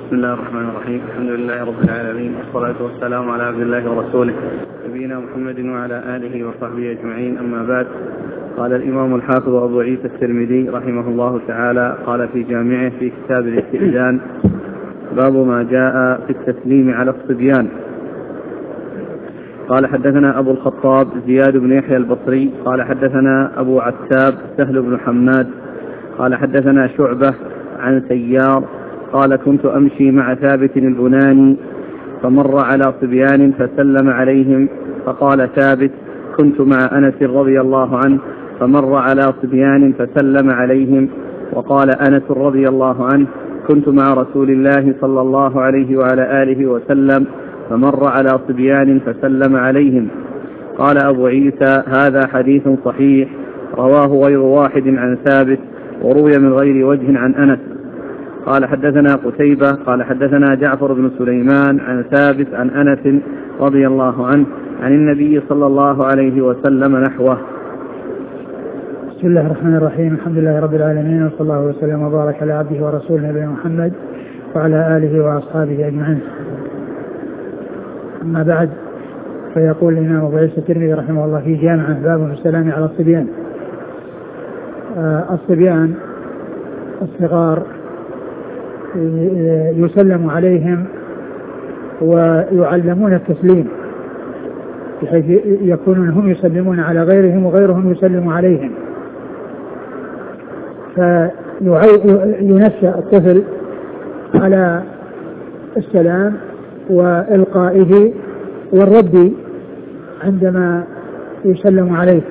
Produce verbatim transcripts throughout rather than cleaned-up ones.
بسم الله الرحمن الرحيم. الحمد لله رب العالمين، والصلاة والسلام على عبد الله ورسوله نبينا محمد وعلى آله وصحبه أجمعين. أما بعد، قال الإمام الحافظ أبو عيسى الترمذي رحمه الله تعالى قال في جامعه في كتاب الاستئذان: باب ما جاء في التسليم على الصبيان. قال حدثنا أبو الخطاب زياد بن يحيى البصري قال حدثنا أبو عتاب سهل بن حماد قال حدثنا شعبة عن سيار قال: كنت أمشي مع ثابت البناني فمر على صبيان فسلم عليهم، فقال ثابت: كنت مع أنس رضي الله عنه فمر على صبيان فسلم عليهم، وقال أنس رضي الله عنه: كنت مع رسول الله صلى الله عليه وعلى آله وسلم فمر على صبيان فسلم عليهم. قال أبو عيسى: هذا حديث صحيح رواه غير واحد عن ثابت، وروي من غير وجه عن أنس. قال حدثنا قتيبة قال حدثنا جعفر بن سليمان عن ثابت عن أنس رضي الله عنه عن النبي صلى الله عليه وسلم نحوه. بسم الله الرحمن الرحيم. الحمد لله رب العالمين، وصلى الله وسلم وبارك على عبده ورسوله نبينا محمد وعلى آله وأصحابه أجمعين. أما بعد، فيقول الإمام أبو عيسى الترمذي رحمه الله في جامعة: باب في السلام على الصبيان. آه الصبيان الصغار يسلم عليهم ويعلمون التسليم، بحيث يكونون هم يسلمون على غيرهم وغيرهم يسلم عليهم، فينشأ الطفل على السلام وإلقائه والرد عندما يسلم عليه.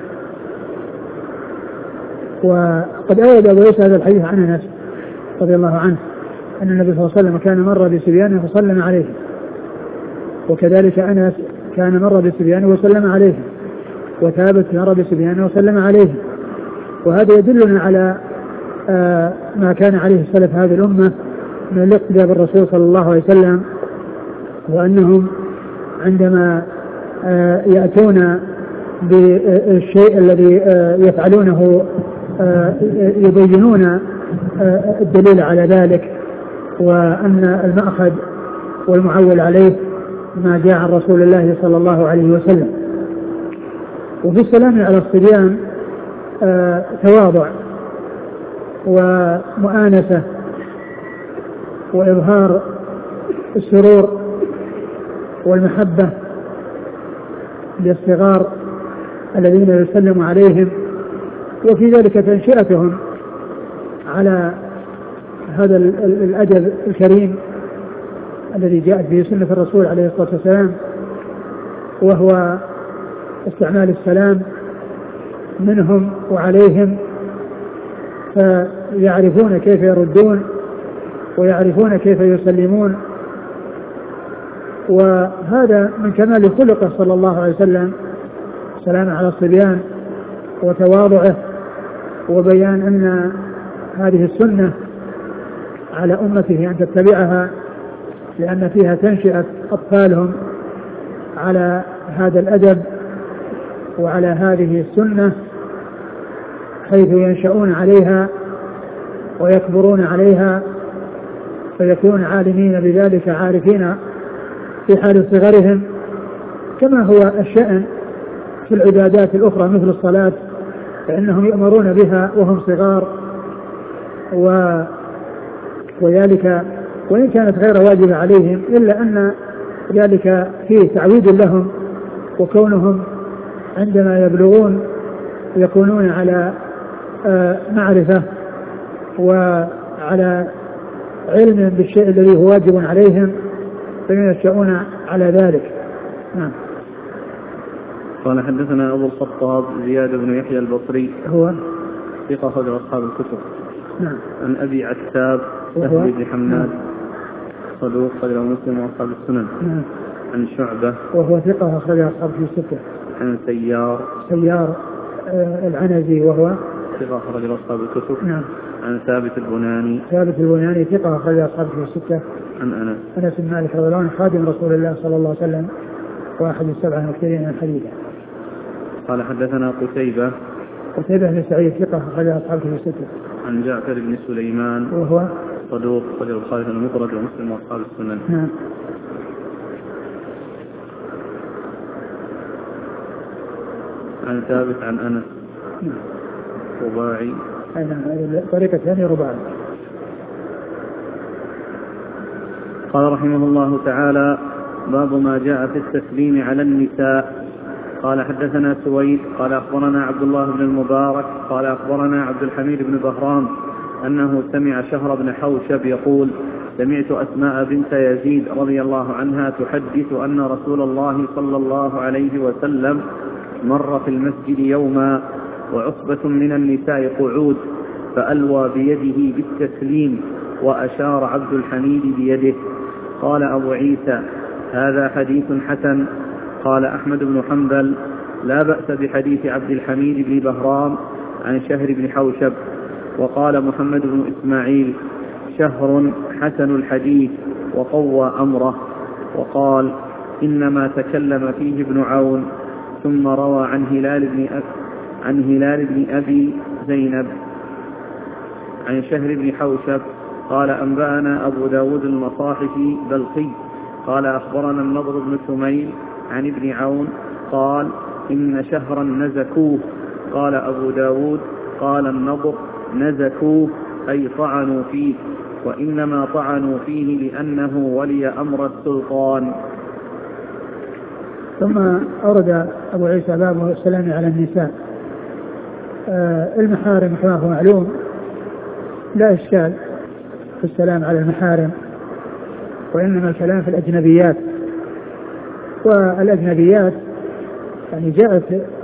وقد أورد أبو عيسى هذا الحديث عن أنس رضي الله عنه أن النبي صلى الله عليه وسلم كان مر بصبيان فسلم عليه، وكذلك أنس كان مر بصبيان وسلم عليه، وثابت مر بصبيان وسلم عليه. وهذا يدلنا على آه ما كان عليه السلف هذه الأمة من الاقتداء بالرسول صلى الله عليه وسلم، وأنهم عندما آه يأتون بالشيء الذي آه يفعلونه آه يبينون آه الدليل على ذلك، وأن المأخذ والمعول عليه ما جاء عن رسول الله صلى الله عليه وسلم. وفي السلام على الصبيان آه تواضع ومؤانسة وإظهار السرور والمحبة للصغار الذين يسلم عليهم، وفي ذلك تنشئتهم على هذا الأدب الكريم الذي جاءت به سنة الرسول عليه الصلاة والسلام، وهو استعمال السلام منهم وعليهم، فيعرفون كيف يردون ويعرفون كيف يسلمون. وهذا من كمال خلقه صلى الله عليه وسلم، السلام على الصبيان وتواضعه، وبيان أن هذه السنة على أمته أن تتبعها، لأن فيها تنشئة أطفالهم على هذا الأدب وعلى هذه السنة، حيث ينشأون عليها ويكبرون عليها، فيكون عالمين بذلك عارفين في حال صغرهم، كما هو الشأن في العبادات الأخرى مثل الصلاة، فإنهم يؤمرون بها وهم صغار، و وذلك وإن كانت غير واجبة عليهم، إلا أن ذلك فيه تعويد لهم، وكونهم عندما يبلغون يكونون على معرفة وعلى علم بالشيء الذي هو واجب عليهم، فينشأون على ذلك. نعم. قال حدثنا أبو الخطاب زياد بن يحيى البصري هو ثقة أخرج أصحاب الكتب. نعم. عن أبي عتاب سهل بن حماد صدوق أخرج مسلم وأصحاب السنن. نعم. عن شعبة وهو ثقة أخرج أصحاب الستة. عن سيار سيار آه العنزي وهو ثقة أخرج أصحاب الكتب. نعم. عن ثابت البناني ثابت البناني ثقة أخرج أصحاب الستة. عن أنس أنس بن مالك رضي الله عنه خادم رسول الله صلى الله عليه وسلم واحد السبعة المكثرين من حديثه. قال حدثنا قتيبة قتيبة بن سعيد ثقة أخرج أصحاب الستة. عن جعفر بن سليمان وهو صدوق أخرجه البخاري في المفرد ومسلم وأصحاب السنن. نعم. عن ثابت عن أنس رباعي. نعم. طريقة ثانية رباعي. قال رحمه الله تعالى: باب ما جاء في التسليم على النساء. قال حدثنا سويد قال أخبرنا عبد الله بن المبارك قال أخبرنا عبد الحميد بن بهرام أنه سمع شهر بن حوشب يقول: سمعت أسماء بنت يزيد رضي الله عنها تحدث أن رسول الله صلى الله عليه وسلم مر في المسجد يوما وعصبة من النساء قعود فألوى بيده بالتسليم وأشار عبد الحميد بيده. قال أبو عيسى: هذا حديث حسن. قال أحمد بن حنبل: لا بأس بحديث عبد الحميد بن بهرام عن شهر بن حوشب. وقال محمد بن إسماعيل: شهر حسن الحديث وقوى أمره. وقال: إنما تكلم فيه ابن عون. ثم روى عن هلال بن أب... عن هلال بن أبي زينب عن شهر بن حوشب قال: أنبأنا أبو داود المصاحفي بلقي قال: أخبرنا النضر بن شميل عن ابن عون قال: إن شهرا نزكوه. قال أبو داود: قال النضر: نزكوه أي طعنوا فيه، وإنما طعنوا فيه لأنه ولي أمر السلطان. ثم أورد أبو عيسى باب السلام على النساء. آه المحارم كما هو معلوم لا إشكال في السلام على المحارم، وإنما الكلام في الأجنبيات. والأجنبيات يعني جاءت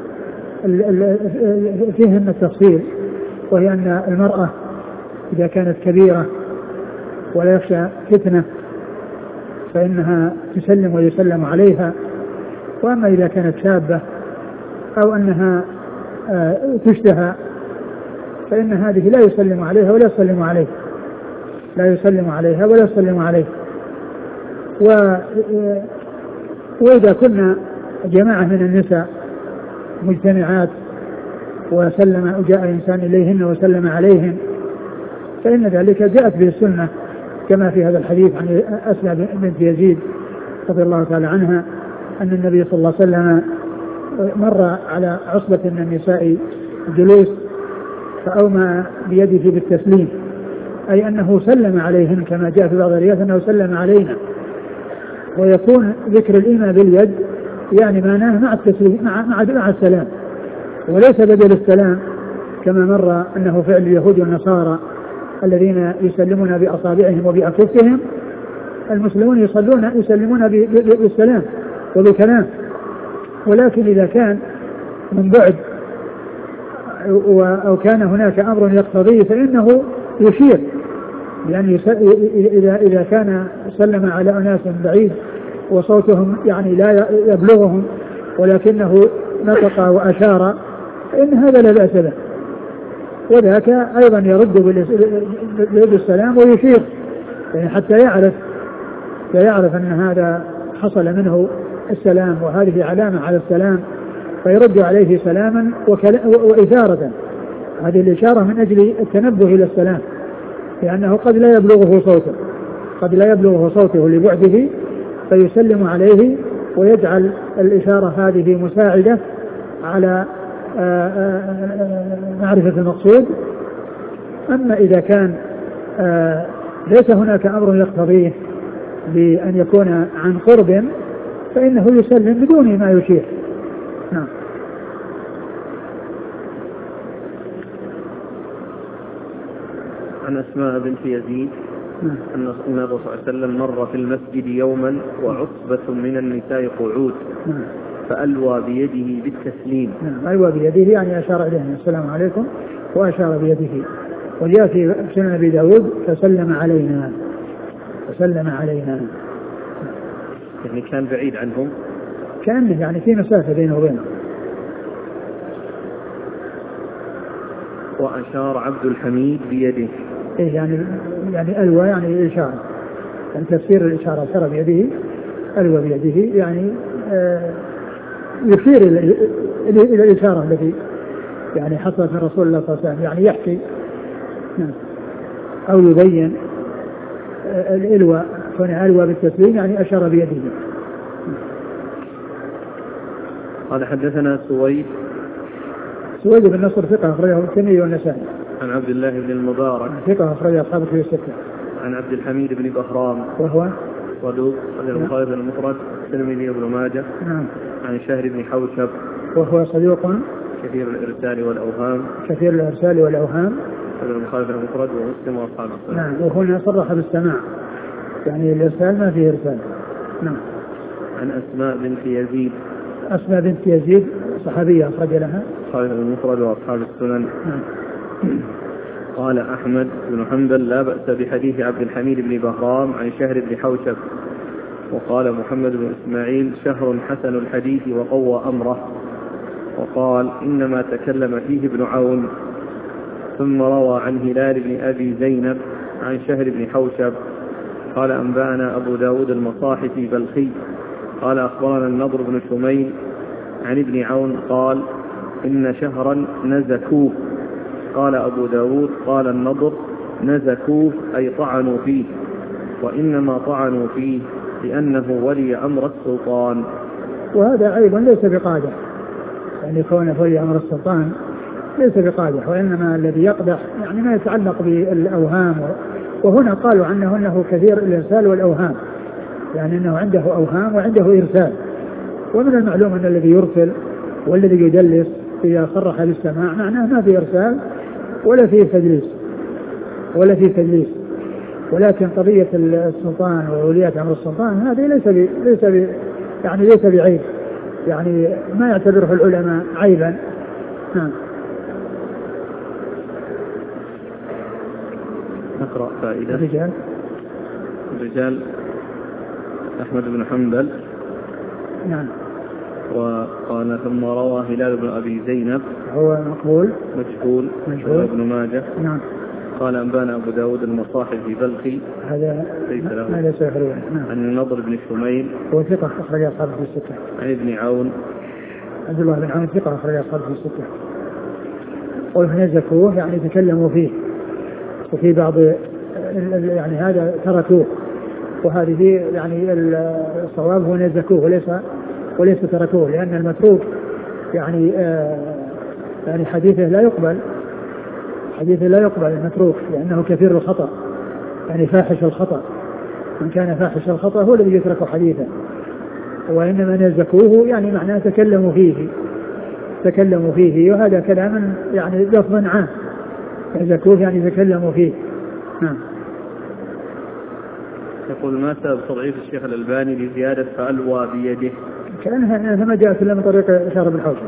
فيهن التفصيل، وهي أن المرأة إذا كانت كبيرة ولا يخشى فتنة فإنها تسلم ويسلم عليها، وأما إذا كانت شابة أو أنها تشتهى فإن هذه لا يسلم عليها ولا يسلم عليه لا يسلم عليها ولا يسلم عليه. و وإذا كنا جماعة من النساء مجتمعات وسلم وجاء إنسان إليهن وسلم عليهن فإن ذلك جاءت به السنة، كما في هذا الحديث عن أسماء بنت يزيد رضي الله تعالى عنها أن النبي صلى الله عليه وسلم مر على عصبة من النساء جلوس فأومى بيده بالتسليم، أي أنه سلم عليهن كما جاء في بعض الروايات أنه سلم علينا. ويكون ذكر الإيمان باليد يعني معناه مع التسليم مع, مع, مع السلام، وليس بدل السلام كما مر أنه فعل اليهود والنصارى الذين يسلمون بأصابعهم وبأكفهم. المسلمون يصلون يسلمون بالسلام وبالكلام، ولكن إذا كان من بعد أو كان هناك أمر يقتضيه فإنه يشير، يعني إذا إذا كان سلم على أناس بعيد وصوتهم يعني لا يبلغهم ولكنه نطق وأشار فإن هذا لا بأس به، وذاك أيضا يرد بالسلام ويشير يعني حتى يعرف يعرف أن هذا حصل منه السلام وهذه علامة على السلام، فيرد عليه سلاما وإثارة. هذه الإشارة من أجل التنبه إلى السلام، لأنه قد لا يبلغه صوته قد لا يبلغه صوته لبعده فيسلم عليه ويجعل الإشارة هذه مساعدة على معرفة المقصود. أما إذا كان ليس هناك أمر يقتضيه بأن يكون عن قرب فإنه يسلم بدون ما يشير. نعم. عن أسماء بنت يزيد أن النبي صلى الله عليه وسلم مر في المسجد يوما وعصبة من النساء قعود فألوى بيده بالتسليم. ألوى بيده يعني أشار إليهم السلام عليكم وأشار بيده. وجاء في سنن أبي داود فسلم علينا فسلم علينا يعني كان بعيد عنهم كأنه يعني في مسافة بينه وبينه. وأشار عبد الحميد بيده إيه يعني يعني ألوى يعني إشارة، يعني تفسير الإشارة أشار بيده ألوى بيده يعني آه يشير إلى إلى الإشارة التي يعني حصلت من رسول الله صلى الله عليه وسلم، يعني يحكي أو يبين الإلواء كان ألوى بالتسليم يعني أشار بيده. قال حدثنا سويد سويد بن نصر ثقة أخرجه الترمذي والنسائي. عن عبد الله بن المبارك ثقة أخرجه أصحاب الكتب الستة. عن عبد الحميد بن بهرام وهو صدوق أخرجه البخاري المفرد الترمذي وابن ماجه. نعم. عن شهر بن حوشب وهو صدوق كثير الإرسال والأوهام كثير الإرسال والأوهام أخرجه البخاري المفرد ومسلم وأصحاب السنن. نعم. وهنا صرح بالسماع يعني الإرسال ما فيه إرسال. نعم. عن أسماء بنت يزيد أسماء بنت يزيد صحابية أخرج لها البخاري المفرد وأصحاب السنن. نعم. قال أحمد بن حنبل لا بأس بحديث عبد الحميد بن بهرام عن شهر بن حوشب. وقال محمد بن إسماعيل شهر حسن الحديث وقوى أمره. وقال إنما تكلم فيه ابن عون. ثم روى عن هلال بن أبي زينب عن شهر بن حوشب قال أنبأنا أبو داود المصاحفي بلخي قال أخبرنا النضر بن شميل عن ابن عون قال إن شهرا نزكوه. قال أبو داود قال النضر نزكوه أي طعنوا فيه، وإنما طعنوا فيه لأنه ولي أمر السلطان. وهذا أيضا ليس بقادح، يعني كونه ولي أمر السلطان ليس بقادح، وإنما الذي يقدح يعني ما يتعلق بالأوهام. وهنا قالوا عنه أنه كثير الإرسال والأوهام، يعني أنه عنده أوهام وعنده إرسال. ومن المعلوم أن الذي يرسل والذي يدلس إذا صرح بالسماع معناه ما في إرسال ولا في تدليس ولا في تدليس. ولكن قضية السلطان ووليات أمر السلطان هذه ليس ب... ليس ب... يعني ليس بعيب، يعني ما يعتبره العلماء عيبا. نعم. نقرأ فائدة. الرجال الرجال أحمد بن حنبل. نعم. وقال ثم روى هلال بن أبي زينب هو مقبول مجهول مجهول ابن ماجه. نعم. قال أنبانا أبو داود المصاحفي بلخي هذا ليس له. ما ليس يخرجه. نعم. عن النضر بن شميل هو ثقة أخرج أصحابه في الستة. عن ابن عون عبد الله بن عون ثقة أخرج أصحابه في الستة. ونزكوه يعني تكلموا فيه، وفي بعض يعني هذا تركوه، وهذه يعني الصواب هو نزكوه وليس وليس تركوه، لأن المتروك يعني آه يعني حديثه لا يقبل حديثه لا يقبل المتروك، لأنه كثير الخطأ يعني فاحش الخطأ. من كان فاحش الخطأ هو الذي يترك حديثه. وإنما نزكوه يعني معناه تكلموا فيه تكلموا فيه وهذا كلام يعني لفظ عام. نزكوه يعني تكلموا فيه. نعم. يقول ما سبب تضعيف الشيخ الألباني لزيادة فألوى بيده؟ كأنها ما جاءت إلا من طريق شارب الحوشي.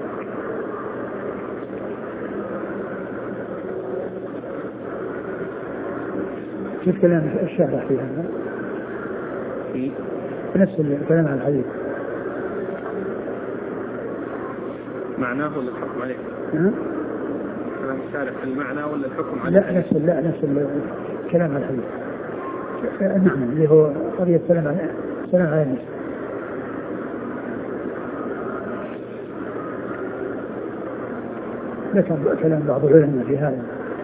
كيف كلام الشارح في هذا؟ في نفس الكلام عن الحديث معناه ولا الحكم عليه؟ ها؟ كلام الشارح في المعنى ولا الحكم عليه؟ لا نفس لا نفس الكلام عن الحديث. نعم اللي هو قضية السلام على السلام على الناس. ذكر كلام بعض العلماء في هذا.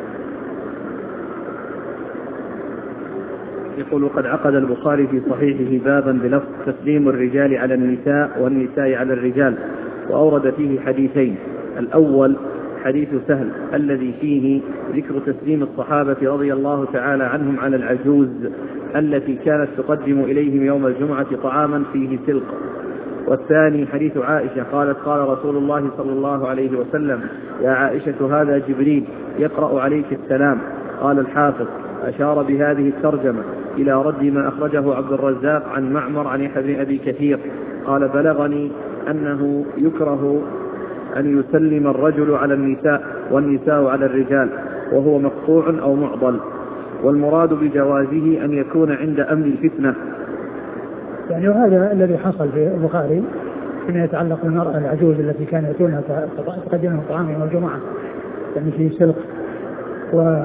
يقول قد عقد البخاري في صحيحه بابا بلفظ تسليم الرجال على النساء والنساء على الرجال، وأورد فيه حديثين. الأول حديث سهل الذي فيه ذكر تسليم الصحابة رضي الله تعالى عنهم على العجوز التي كانت تقدم إليهم يوم الجمعة طعاما فيه سلق. والثاني حديث عائشة قالت قال رسول الله صلى الله عليه وسلم يا عائشة هذا جبريل يقرأ عليك السلام. قال الحافظ أشار بهذه الترجمة إلى رد ما أخرجه عبد الرزاق عن معمر عن يحيى بن أبي كثير قال بلغني أنه يكره أن يسلم الرجل على النساء والنساء على الرجال وهو مقطوع أو معضل، والمراد بجوازه أن يكون عند أمن الفتنة. يعني وهذا الذي حصل في البخاري فيما يتعلق بالمرأة العجوز التي كان يأتونها تقدمها طعام يوم الجمعة يعني في سلق و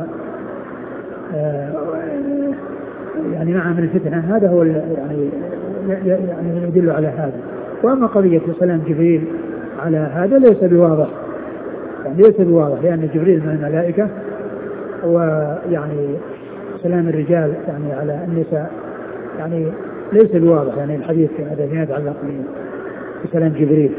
يعني مع من الفتنة. هذا هو يعني يعني يدل على هذا. وأما قضية سلام جبريل على هذا ليس بواضح، يعني ليس بواضح لأن جبريل من الملائكة، ويعني سلام الرجال يعني على النساء يعني ليس بواضح يعني الحديث هذا فيما يتعلق بسلام جبريل.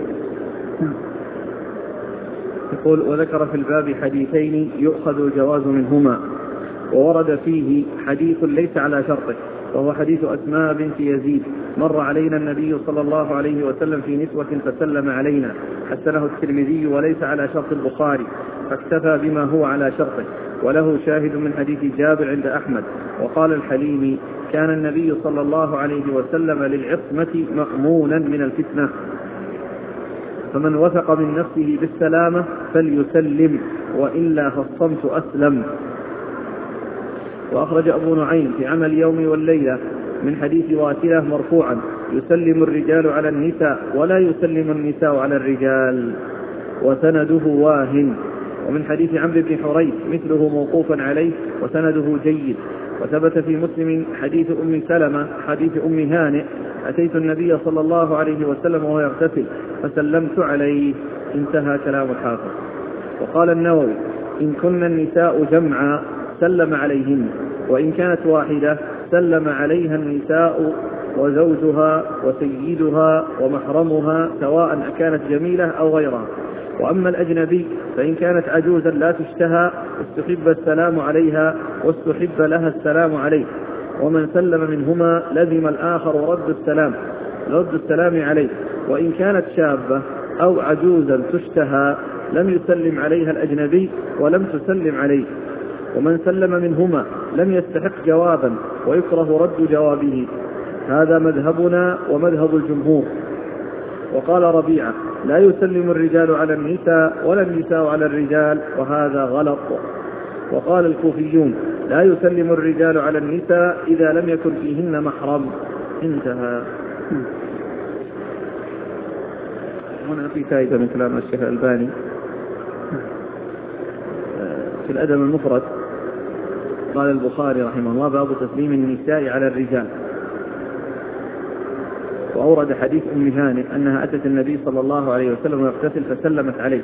يقول وذكر في الباب حديثين يؤخذ الجواز منهما، وورد فيه حديث ليس على شرطه، وهو حديث أسماء بنت يزيد: مر علينا النبي صلى الله عليه وسلم في نسوة فسلم علينا، حسنه الترمذي وليس على شرط البخاري، فاكتفى بما هو على شرطه، وله شاهد من حديث جابر عند أحمد. وقال الحليمي: كان النبي صلى الله عليه وسلم للعصمة مأمونا من الفتنة، فمن وثق من نفسه بالسلامة فليسلم، وإلا فالصمت أسلم. وأخرج أبو نعيم في عمل اليوم والليلة من حديث واسلة مرفوعا: يسلم الرجال على النساء ولا يسلم النساء على الرجال، وسنده واهن. ومن حديث عمرو بن حريث مثله موقوفا عليه وسنده جيد. وثبت في مسلم حديث أم سلمة حديث أم هانئ: أتيت النبي صلى الله عليه وسلم وهو يغتسل فسلمت عليه. انتهى كلام الحافظ. وقال النووي: إن كن النساء جمعا سلم عليهن، وإن كانت واحدة سلم عليها النساء وزوجها وسيدها ومحرمها سواء أكانت جميلة أو غيرها. وأما الأجنبي فإن كانت عجوزا لا تشتهى استحب السلام عليها واستحب لها السلام عليه، ومن سلم منهما لزم الآخر رد السلام رد السلام عليه. وإن كانت شابة أو عجوزا تشتهى لم يسلم عليها الأجنبي ولم تسلم عليه، ومن سلم منهما لم يستحق جوابا ويكره رد جوابه. هذا مذهبنا ومذهب الجمهور. وقال ربيعة: لا يسلم الرجال على النساء ولا النساء على الرجال، وهذا غلط. وقال الكوفيون: لا يسلم الرجال على النساء إذا لم يكن فيهن محرم. انتهى. هنا في فائدة من كلام الشيخ الألباني في الأدب المفرد. قال البخاري رحمه الله: باب تسليم النساء على الرجال. وأورد حديث أم هانئ أنها أتت النبي صلى الله عليه وسلم ويغتسل فسلمت عليه،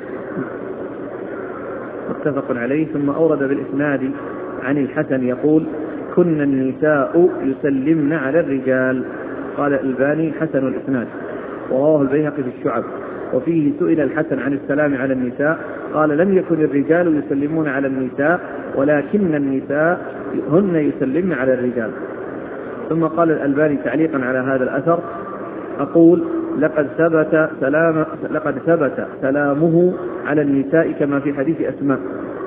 متفق عليه. ثم أورد بالإسناد عن الحسن يقول: كن النساء يسلمن على الرجال. قال الألباني: حسن الإسناد. ورواه البيهقي في الشعب. وفيه سئل الحسن عن السلام على النساء قال: لم يكن الرجال يسلمون على النساء ولكن النساء هن يسلمن على الرجال. ثم قال الألباني تعليقا على هذا الأثر: أقول لقد ثبت سلام لقد ثبت سلامه على النساء كما في حديث أسماء،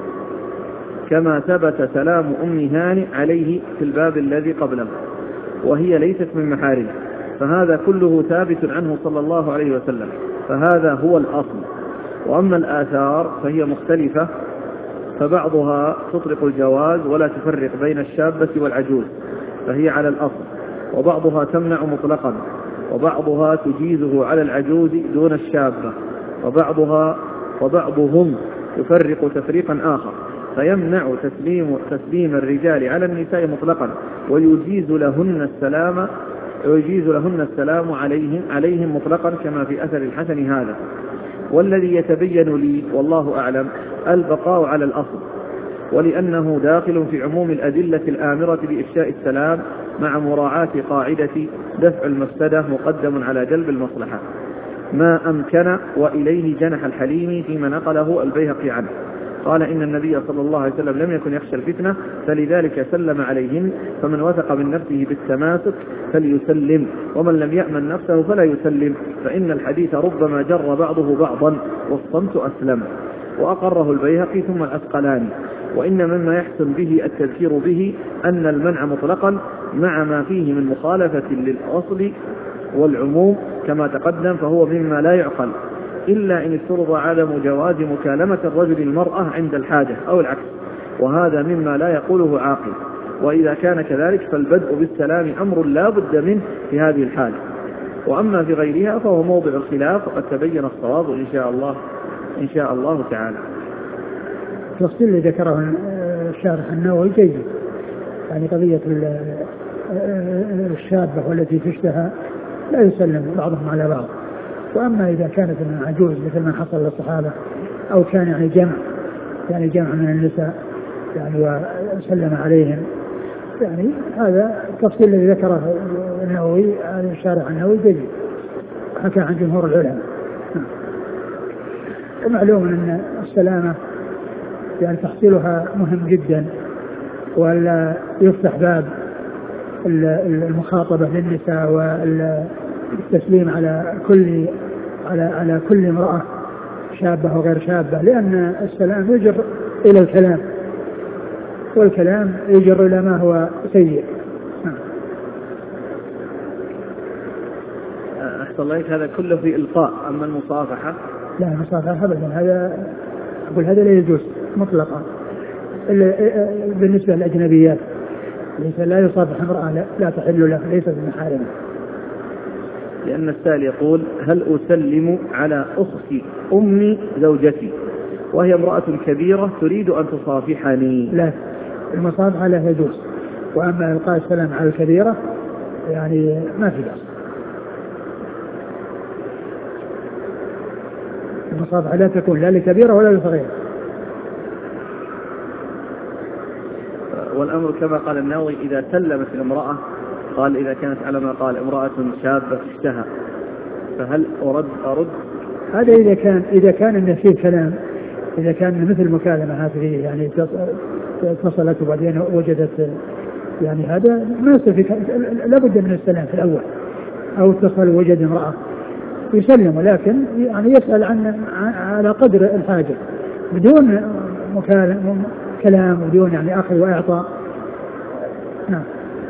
كما ثبت سلام أم هانئ عليه في الباب الذي قبله، وهي ليست من محارمه، فهذا كله ثابت عنه صلى الله عليه وسلم، فهذا هو الأصل. وأما الآثار فهي مختلفة، فبعضها تطلق الجواز ولا تفرق بين الشابة والعجوز فهي على الأصل، وبعضها تمنع مطلقا، وبعضها تجيزه على العجوز دون الشابة، وبعضها وبعضهم يفرق تفريقا آخر فيمنع تسليم, تسليم الرجال على النساء مطلقا ويجيز لهن السلام ويجيز لهن السلام عليهم, عليهم مطلقا كما في أثر الحسن هذا. والذي يتبين لي والله أعلم البقاء على الأصل، ولأنه داخل في عموم الأدلة الآمرة بإفشاء السلام مع مراعاة قاعدة دفع المفسدة مقدم على جلب المصلحة ما أمكن. وإليه جنح الحليمي فيما نقله البيهقي عنه، قال: إن النبي صلى الله عليه وسلم لم يكن يخشى الفتنة فلذلك سلم عليهن، فمن وثق من نفسه بالتماسك فليسلم، ومن لم يأمن نفسه فلا يسلم، فإن الحديث ربما جر بعضه بعضا والصمت أسلم. وأقره البيهقي ثم الأسقلاني. وإن مما يحسن به التذكير به أن المنع مطلقا مع ما فيه من مخالفة للأصل والعموم كما تقدم، فهو مما لا يعقل إلا إن افترض عدم جواز مكالمة الرجل المرأة عند الحاجة أو العكس، وهذا مما لا يقوله عاقل. وإذا كان كذلك فالبدء بالسلام أمر لا بد منه في هذه الحالة، وأما في غيرها فهو موضع الخلاف، وقد تبين الصواب إن شاء الله إن شاء الله تعالى. التفصيل اللي ذكره الشارح النووي جيد، يعني قضية الشابة والتي تشتهى لا يسلم بعضهم على بعض. وأما إذا كانت من عجوز مثل ما حصل للصحابة أو كان يعني جمع يعني جمع من النساء يعني وسلم عليهم يعني هذا التفصيل الذي ذكره النووي الشارع النووي جيد حكى عن جمهور العلماء. ومعلوم أن السلامة يعني تحصيلها مهم جدا، ولا يفتح باب المخاطبة للنساء والتسليم على كل على على كل امرأة شابة وغير شابة، لأن السلام يجر إلى الكلام، والكلام يجر إلى ما هو سيء. أحسن الله هذا كله في إلقاء. أما المصافحة لا، المصافحة أبدا هذا أقول هذا لا يجوز مطلقا بالنسبة للأجنبيات، ليس لا يصافح امرأة لا, لا تحل له، ليست من محارمه. لأن السائل يقول: هل أسلم على أخت أم زوجتي وهي امرأة كبيرة تريد أن تصافحني؟ لا، المصافحة لا يجوز، وأما إلقاء السلام على الكبيرة يعني ما في بأس. المصافحة لا تكون لا لكبيرة ولا لصغيرة. والأمر كما قال النووي: إذا سلمت الامرأة، قال إذا كانت على ما قال امرأة شابة اشتهى، فهل أرد أرد هذا إذا كان إذا كان إن فيه كلام، إذا كان مثل مكالمة هذه يعني اتصلت وبعدين وجدت يعني هذا ما يصير، لابد من السلام في الأول، أو اتصل وجد امرأة يسلم، ولكن يعني يسأل عن على قدر الحاجة بدون مكالمة كلام بدون يعني أخذ وإعطاء. نعم.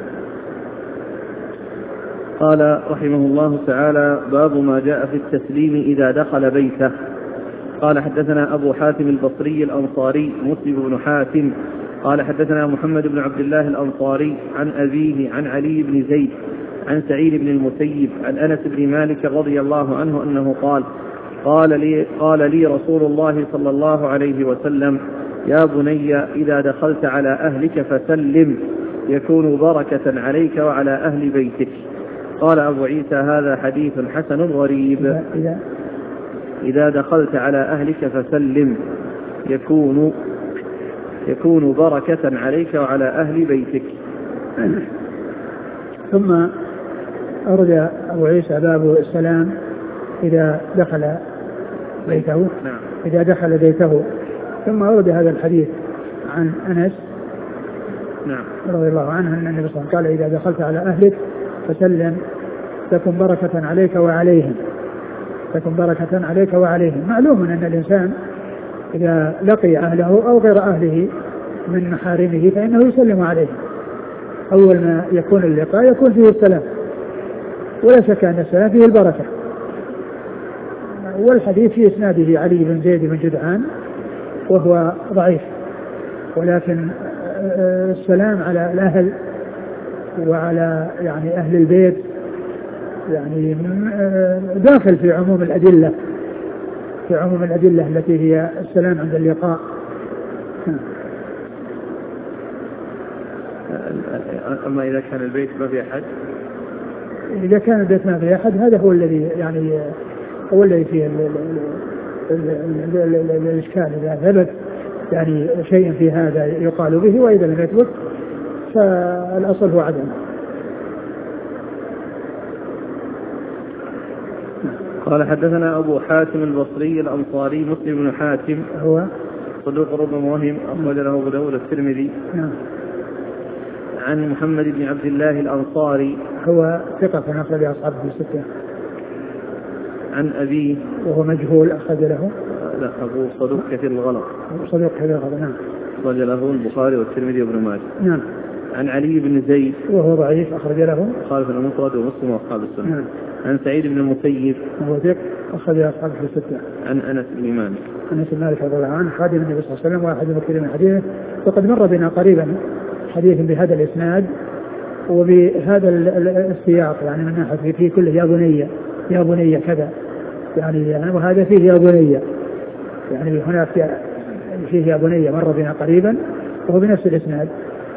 قال رحمه الله تعالى: باب ما جاء في التسليم إذا دخل بيته. قال: حدثنا أبو حاتم البصري الأنصاري مسلم بن حاتم قال: حدثنا محمد بن عبد الله الأنصاري عن أبيه عن علي بن زيد عن سعيد بن المسيب عن أنس بن مالك رضي الله عنه أنه قال: قال لي, قال لي رسول الله صلى الله عليه وسلم: يا بني إذا دخلت على أهلك فسلم يكون بركة عليك وعلى أهل بيتك. قال أبو عيسى: هذا حديث حسن غريب. إذا دخلت على أهلك فسلم يكون يكون بركة عليك وعلى أهل بيتك. ثم أرد أبو عيسى باب السلام إذا دخل بيته. نعم. إذا دخل بيته. ثم أرد هذا الحديث عن أنس نعم. رضي الله عنه أن النبي صلى الله عليه وسلم قال: إذا دخلت على أهلك فسلم تكن بركة عليك وعليهم، تكن بركة عليك وعليهم. معلوم أن الإنسان إذا لقي أهله أو غير أهله من محارمه فإنه يسلم عليهم، أول ما يكون اللقاء يكون فيه السلام، ولا شك أن السلام فيه البركة. والحديث في إسناده علي بن زيد بن جدعان وهو ضعيف، ولكن السلام على الأهل وعلى يعني أهل البيت يعني داخل في عموم الأدلة، في عموم الأدلة التي هي السلام عند اللقاء. أما إذا كان البيت ما في أحد، إذا كان البيت ما في أحد هذا هو الذي يعني هو الذي فيه الإشكال. إذا ثبت يعني شيء في هذا يقال به، وإذا لم يثبت فالأصل هو عدمه. قال: حدثنا أبو حاتم البصري الأنصاري مسلم بن حاتم هو صدوق ربما وهم أخرج له أبو داود الترمذي. نعم. عن محمد بن عبد الله الأنصاري هو ثقة أخرج أصحابه الستة. عن أبيه وهو مجهول أخرج له. لا، أبو صدوق كثير الغلط. صدوق كثير الغلط. نعم. أخرج له البخاري والترمذي وابن ماجه. نعم. عن علي بن زيد وهو ضعيف أخرج له خالف المفرد ومسلم وأصحاب السنة. نعم. عن سعيد بن المسيب وهو ثقة أخرج أصحابه الستة. عن أنس بن مالك أنس بن مالك رضي الله عنه خادم النبي صلى الله عليه وسلم وأحد المكثرين من حديثه، وقد مر بنا قريبا حديث بهذا الإسناد وبهذا السياق، يعني من ناحية فيه كله يا بني يا بني كذا يعني, يعني وهذا فيه يا بني يعني هناك فيه يا بني مر بنا قريبا وهو بنفس الإسناد،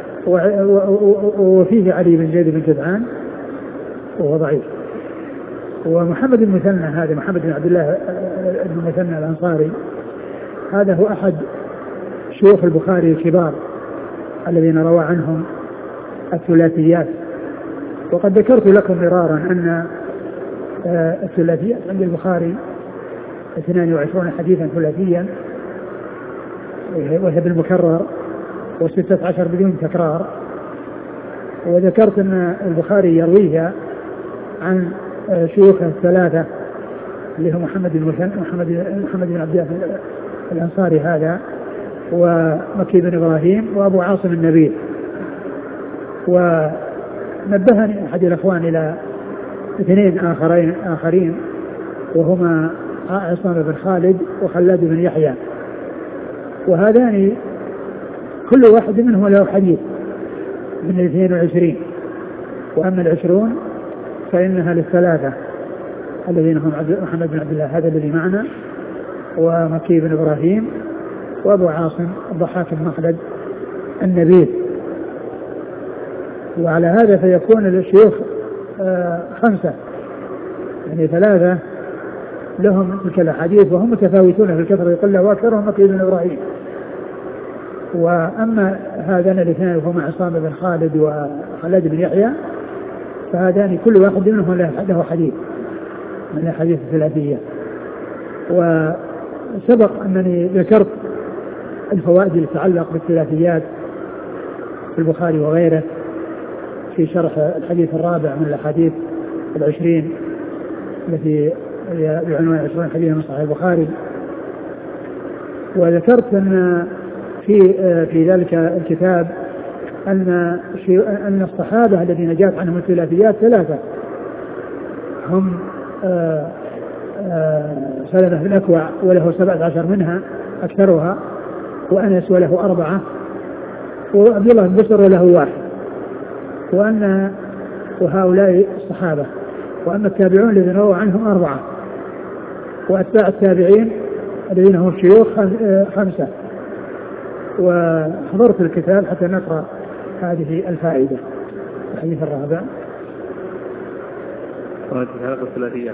وفيه علي بن زيد بن جدعان وهو ضعيف. ومحمد بن مثنى هذا محمد بن عبد الله بن مثنى الأنصاري هذا هو أحد شيوخ البخاري الكبار الذين روى عنهم الثلاثيات. وقد ذكرت لكم مرارا أن الثلاثيات عند البخاري اثنان وعشرون حديثا ثلاثيا وهي بالمكرر وستة عشر بدون تكرار. وذكرت أن البخاري يرويها عن شيوخه الثلاثة اللي هو محمد بن محمد محمد بن عبد الله الأنصاري هذا ومكي بن إبراهيم وأبو عاصم النبيل. ونبهني أحد الأخوان إلى اثنين آخرين آخرين وهما عصام بن خالد وخلاد بن يحيى، وهذان كل واحد منهم له حديث من الاثنين وعشرين، وأما العشرون فإنها للثلاثة الذين هم محمد بن عبد الله هذا الذي معنا ومكي بن إبراهيم وأبو عاصم الضحاك بن مخلد النبيل. وعلى هذا فيكون الشيوخ آه خمسة، يعني ثلاثة لهم تلك الأحاديث وهم متفاوتون في الكثرة القلة وأكثرهم مكي بن إبراهيم. وأما هذان الاثنين وهما عصام بن خالد وخلاد بن يحيى فهذان كل واحد منهم له حديث من الحديث الثلاثية. وسبق أنني ذكرت الفوائد التي تتعلق بالثلاثيات في البخاري وغيره في شرح الحديث الرابع من الأحاديث العشرين التي بعنوان عشرين حديثا من صحيح البخاري. وذكرت أن في في ذلك الكتاب أن أن الصحابة الذين جاءت عنهم الثلاثيات ثلاثة هم سلمة بن أكوع وله سبعة عشر منها أكثرها، وأنس وله أربعة، وعبد الله بن بشر وله واحد، وأن وهؤلاء الصحابة. وأما التابعون الذين رووا عنهم أربعة، وأتباع التابعين الذين هم شيوخ خمسة. وحضرت الكتاب حتى نقرأ هذه الفائدة. الحديث الرابع الثلاثية.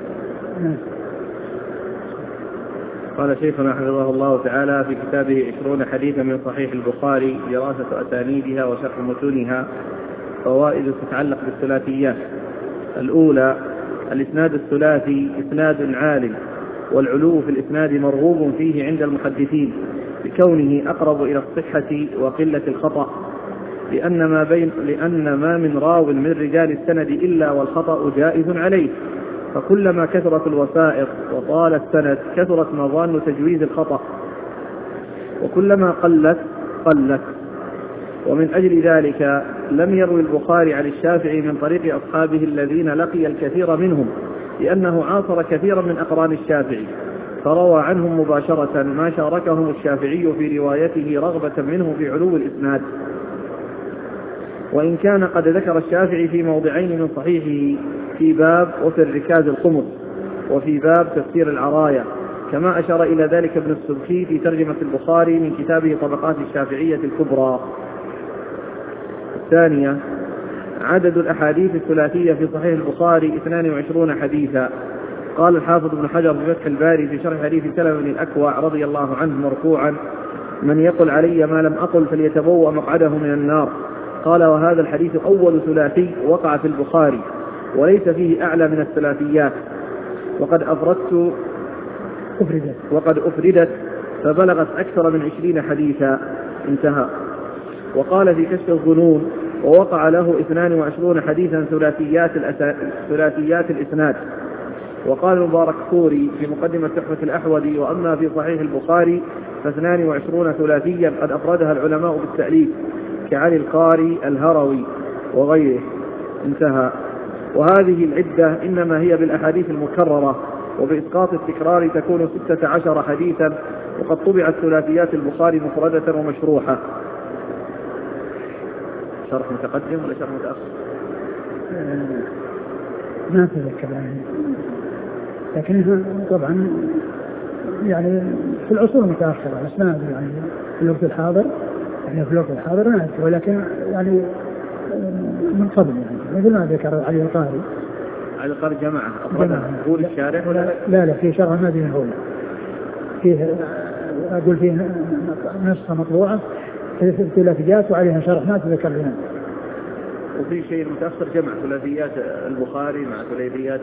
قال شيخنا حفظه الله تعالى في كتابه عشرون حديثا من صحيح البخاري دراسة أسانيدها وشرح متونها. فوائد تتعلق بالثلاثيات. الأولى: الإسناد الثلاثي إسناد عال، والعلو في الإسناد مرغوب فيه عند المحدثين بكونه أقرب إلى الصحة وقلة الخطأ، لأن ما, بين لأن ما من راو من رجال السند إلا والخطأ جائز عليه، فكلما كثرت الوسائط وطال السند كثرت مظان تجويز الخطأ، وكلما قلت قلت. ومن أجل ذلك لم يروي البخاري عن الشافعي من طريق أصحابه الذين لقي الكثير منهم، لأنه عاصر كثيرا من أقران الشافعي فروى عنهم مباشرة ما شاركهم الشافعي في روايته رغبة منه في علو الإسناد. وإن كان قد ذكر الشافعي في موضعين من صحيحه، في باب وفي الركاز الخمس، وفي باب تفسير العرايا، كما أشار إلى ذلك ابن السبكي في ترجمة البخاري من كتابه طبقات الشافعية الكبرى. الثانية: عدد الأحاديث الثلاثية في صحيح البخاري اثنان وعشرون حديثا. قال الحافظ ابن حجر في فتح الباري في شرح حديث سلمة بن الأكوع رضي الله عنه مرفوعا: من يقل علي ما لم أقل فليتبوأ مقعده من النار. قال: وهذا الحديث أول ثلاثي وقع في البخاري، وليس فيه أعلى من الثلاثيات، وقد أفردت أفردت وقد أفردت فبلغت أكثر من عشرين حديثا. انتهى. وقال في كشف الظنون: ووقع له اثنان وعشرون حديثا ثلاثيات, ثلاثيات الإسناد. وقال المبارك فوري في مقدمة تحفة الأحوذي: وأما في صحيح البخاري فاثنان وعشرون ثلاثيا قد أفردها العلماء بالتأليف كعلي القاري الهروي وغيره. انتهى. وهذه العدة إنما هي بالأحاديث المكررة، وبإسقاط التكرار تكون ستة عشر حديثا، وقد طبعت ثلاثيات البخاري مفردة ومشروحة. شرح متقدم ولا شرح متأخر؟ ما أتذكر يعني، لكنها طبعا يعني في العصور المتأخرة، بس ما أدري يعني في الوقت الحاضر، يعني في الوقت الحاضر ما أدري، ولكن يعني من قبل يعني مثل ما ذكر علي القاري. علي القاري جماعة أفردها هو الشارح ولا لا لا في شرح ما أدري هو فيه، أقول فيه نسخة مطبوعة في الثلاثيات وعليها شرح ما تذكر لنا. وفي شيء متأخر جمع ثلاثيات البخاري مع ثلاثيات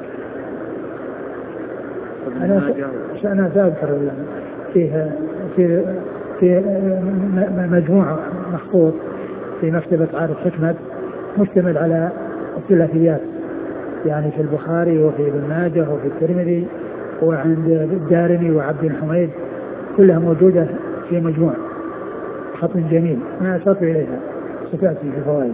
أنا أنا سأذكر فيها في في مجموعة مخطوط في مكتبة عارف حكمت مشتمل على الثلاثيات، يعني في البخاري وفي ابن ماجه وفي الترمذي وعند الدارمي وعبد الحميد، كلها موجودة في مجموع خط جميل أنا أشرت إليها ستأتي في الفوائد.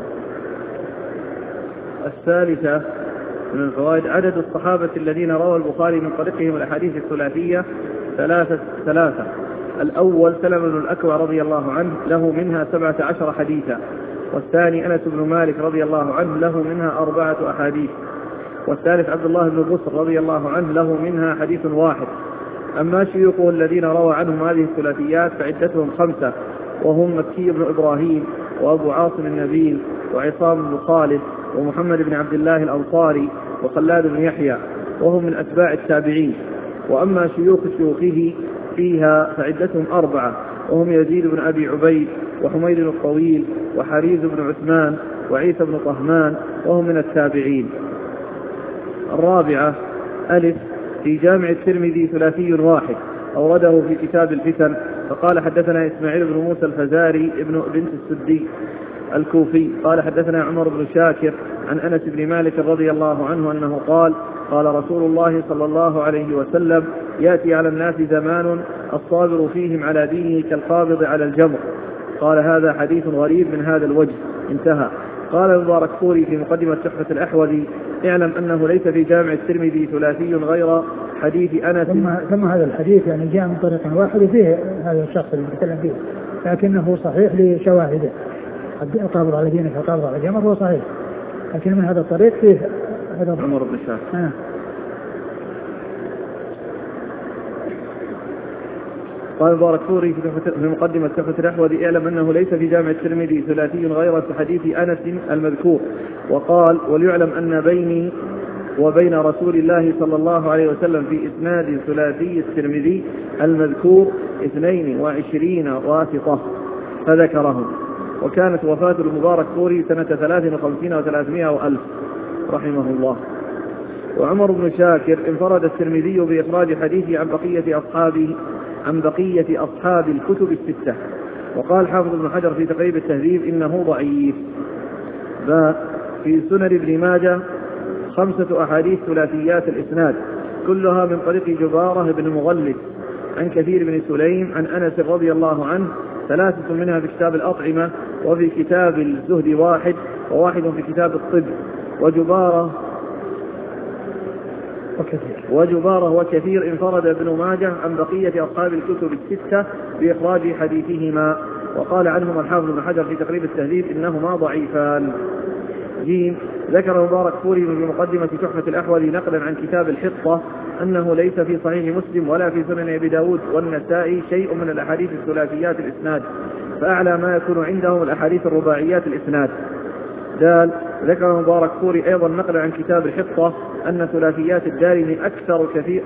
الثالثة من الفوائد عدد الصحابة الذين روى البخاري من طريقهم الأحاديث الثلاثية ثلاثة ثلاثة. الأول سلمة بن الأكوع رضي الله عنه له منها سبعة عشر حديثا، والثاني أنس بن مالك رضي الله عنه له منها أربعة أحاديث، والثالث عبد الله بن بصر رضي الله عنه له منها حديث واحد. أما شيوخه الذين روى عنهم هذه الثلاثيات فعدتهم خمسة، وهم مكي بن إبراهيم وأبو عاصم النبيل وعصام بن خالد ومحمد بن عبد الله الأنصاري وخلاد بن يحيى، وهم من أتباع التابعين. وأما شيوخ شيوخه فيها فعدتهم أربعة، وهم يزيد بن أبي عبيد وحميد الطويل وحريز بن عثمان وعيسى بن طهمان، وهم من التابعين. الرابعة ألف في جامع الترمذي ثلاثي واحد أورده في كتاب الفتن، فقال حدثنا إسماعيل بن موسى الفزاري ابن بنت السدي الكوفي قال حدثنا عمر بن شاكر عن أنس بن مالك رضي الله عنه أنه قال قال رسول الله صلى الله عليه وسلم يأتي على الناس زمان الصابر فيهم على دينه كالقابض على الجمر. قال هذا حديث غريب من هذا الوجه، انتهى. قال المباركفوري في مقدمة تحفة الأحوذي اعلم أنه ليس في جامع الترمذي ثلاثي غير حديث أنس. ثم, ثم هذا الحديث يعني جاء من طريق واحد وفيه هذا الشخص اللي نتكلم فيه، لكنه صحيح لشواهده. القابض على دينك القابض على الجمر هو صحيح، لكن من هذا الطريق فيه هذا عمر بن شاكر. آه. قال الباركفوري في مقدمة تحفة الأحوذي اعلم أنه ليس في جامع الترمذي ثلاثي غير في حديث أنس المذكور. وقال وليعلم أن بيني وبين رسول الله صلى الله عليه وسلم في إسناد ثلاثي الترمذي المذكور اثنين وعشرين واسطة، فذكرهم. وكانت وفاة المباركفوري سنة ثلاث وخمسين وثلاثمائة وألف رحمه الله. وعمر بن شاكر انفرد الترمذي بإخراج حديثه عن بقية أصحابه عن بقية أصحاب الكتب الستة. وقال حافظ ابن حجر في تقريب التهذيب إنه ضعيف. في سنن ابن ماجه خمسة أحاديث ثلاثيات الإسناد كلها من طريق جبارة بن مغلس عن كثير بن سليم عن أنس رضي الله عنه، ثلاثة منها في كتاب الأطعمة وفي كتاب الزهد واحد، وواحد في كتاب الطب. وجبارة وكثير وجبارة وكثير انفرد ابن ماجه عن بقية أصحاب الكتب الستة بإخراج حديثهما. وقال عنهم الحافظ بن حجر في تقريب التهذيب إنهما ضعيفان. جيم ذكر المباركفوري من مقدمة تحفة الأحوذي نقلا عن كتاب الحطة أنه ليس في صحيح مسلم ولا في سنن أبي داود والنسائي شيء من الأحاديث الثلاثيات الإسناد، فأعلى ما يكون عندهم الأحاديث الرباعيات الإسناد. دال ذكر المباركفوري أيضا نقلا عن كتاب الحطة أن ثلاثيات الدارمي أكثر كثير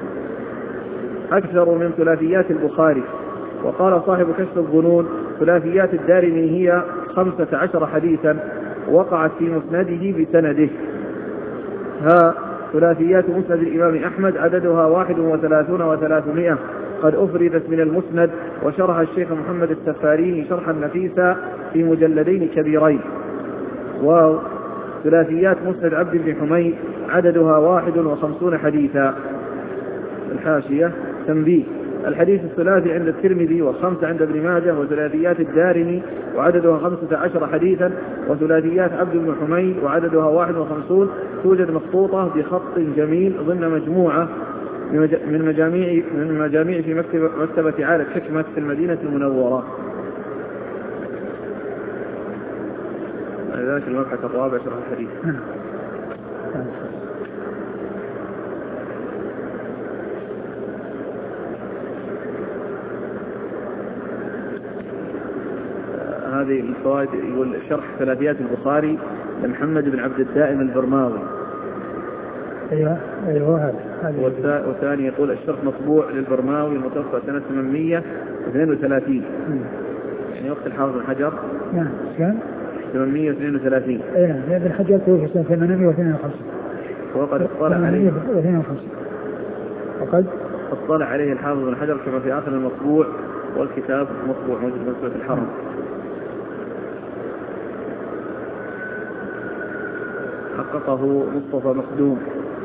أكثر من ثلاثيات البخاري. وقال صاحب كشف الظنون ثلاثيات الدارمي هي خمسة عشر حديثا وقعت في مسنده بسنده. ها ثلاثيات مسند الإمام أحمد عددها واحد وثلاثون وثلاثمائة قد أفردت من المسند، وشرح الشيخ محمد السفاريني شرحا نفيسا في مجلدين كبيرين. وثلاثيات مسند عبد بن حميد عددها واحد وخمسون حديثا. الحاشية تنبيه الحديث الثلاثي عند الترمذي والخمسة عند ابن ماجه، وثلاثيات الدارمي وعددها خمسة عشر حديثا، وثلاثيات عبد بن حميد وعددها واحد وخمسون توجد مخطوطة بخط جميل ضمن مجموعة من مجاميع من مجاميع في مكتبة, مكتبة عالة حكمة في المدينة المنورة. ذلك المبحث الرابع شرح الحديث. هذه الفوائد يقول شرح ثلاثيات البخاري لمحمد بن عبد الدائم البرماوي. ايوه ايوه هذا. والثاني يقول الشرح مطبوع للبرماوي المتوفى سنة ثمانمائة واثنين وثلاثين. يعني وقت الحافظ بن حجر. نعم كان ثمانمائة واثنين وثلاثين. اي نعم، ابن حجر توفي سنة ثمانمائة واثنين وخمسين. وقد اطلع عليه وقد اطلع عليه الحافظ بن حجر كما في آخر المطبوع، والكتاب مطبوع موجود في مكتبة الحرم. حققه مصطفى مخدوم.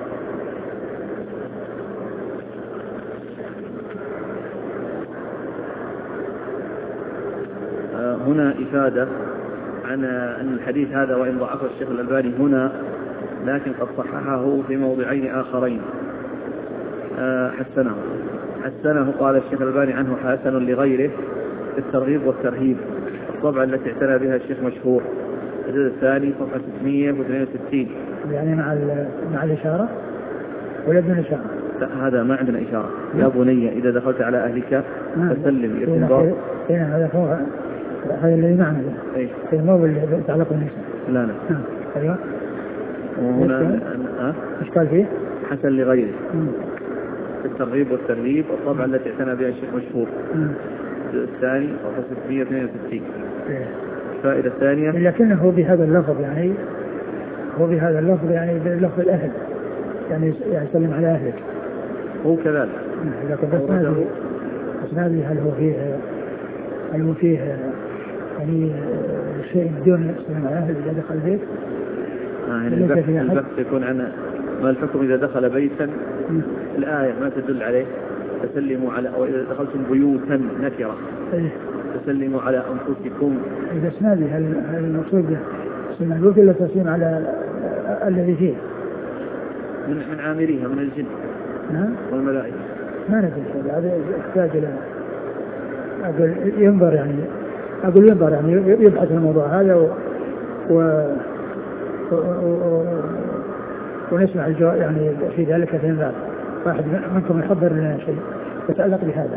آه هنا إفادة عن أن الحديث هذا وإن ضعفه الشيخ الألباني هنا لكن قد صححه في موضعين آخرين. آه حسنه حسنه قال الشيخ الألباني عنه حسن لغيره في الترغيب والترهيب، الطبعة التي اعتنى بها الشيخ مشهور، الجزء الثاني صفحة ستمائة واثنين وستين. يعني مع مع الإشارة ولا بدون إشارة؟ لا، هذا ما عندنا إشارة. يا بني إذا دخلت على أهلك فسلم. إيه هذا هو هذا اللي معنى إيه الموضوع اللي يتعلق بالنساء. لا لا آه. أيوة. وهنا أه؟ إيش قال فيه؟ حسن لغيره في الترغيب والترهيب، الطبعة التي اعتنى بها الشيخ مشهور، الجزء الثاني صفحة ستمائة واثنين وستين. الفائدة الثانية لكنه بهذا اللفظ يعني هو بهذا اللفظ يعني بلفظ الأهل، يعني يسلم على أهلك هو كذلك. لكن بس أسناده هل هو فيه هل هو فيه يعني شيء بدون يسلم على أهل إذا دخل البيت؟ آه يعني البحث, البحث يكون عن ما الحكم إذا دخل بيتا. م. الآية ما تدل عليه، تسلموا على، أو إذا دخلتم بيوتا نكرة تسلموا على أنفسكم. إذا اسناده هل المقصود اسم البيوت إلا تسليم على الذي فيه من من عامريها من الجن نعم والملائكة؟ ما ندري، هذا يحتاج إلى أقول ينظر يعني أقول ينظر يعني يبحث الموضوع هذا و, و... و... و... ونسمع الجواب يعني في ذلك فينظر واحد منكم يحضر لنا شيء يتعلق بهذا.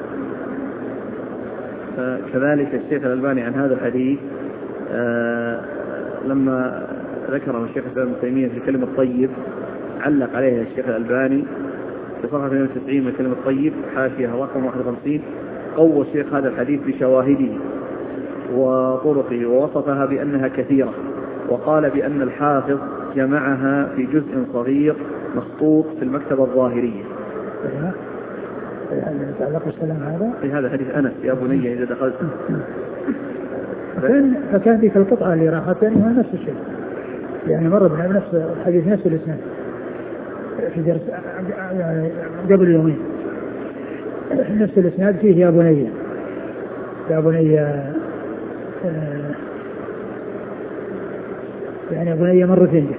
كذلك الشيخ الألباني عن هذا الحديث آه لما ذكره الشيخ الإسلام ابن تيمية في كلمة طيب علق عليها الشيخ الألباني في صفحة اثنين وتسعين من كلمة طيب حاشية رقم واحد وخمسين. قوى الشيخ هذا الحديث بشواهده وطرقه ووصفها بأنها كثيرة، وقال بأن الحافظ جمعها في جزء صغير مخطوط في المكتبة الظاهرية. تعلق السلام هذا في هذا حديث أنس يا بني إذا دخلت. فكان فكان ذيك القطعة اللي راحتني هو نفس الشيء، يعني مر بنا بنفس الحديث نفس الاسناد في درس يعني قبل يومين، نفس الاسناد فيه يا بني يا بني يعني يا بني مرتين.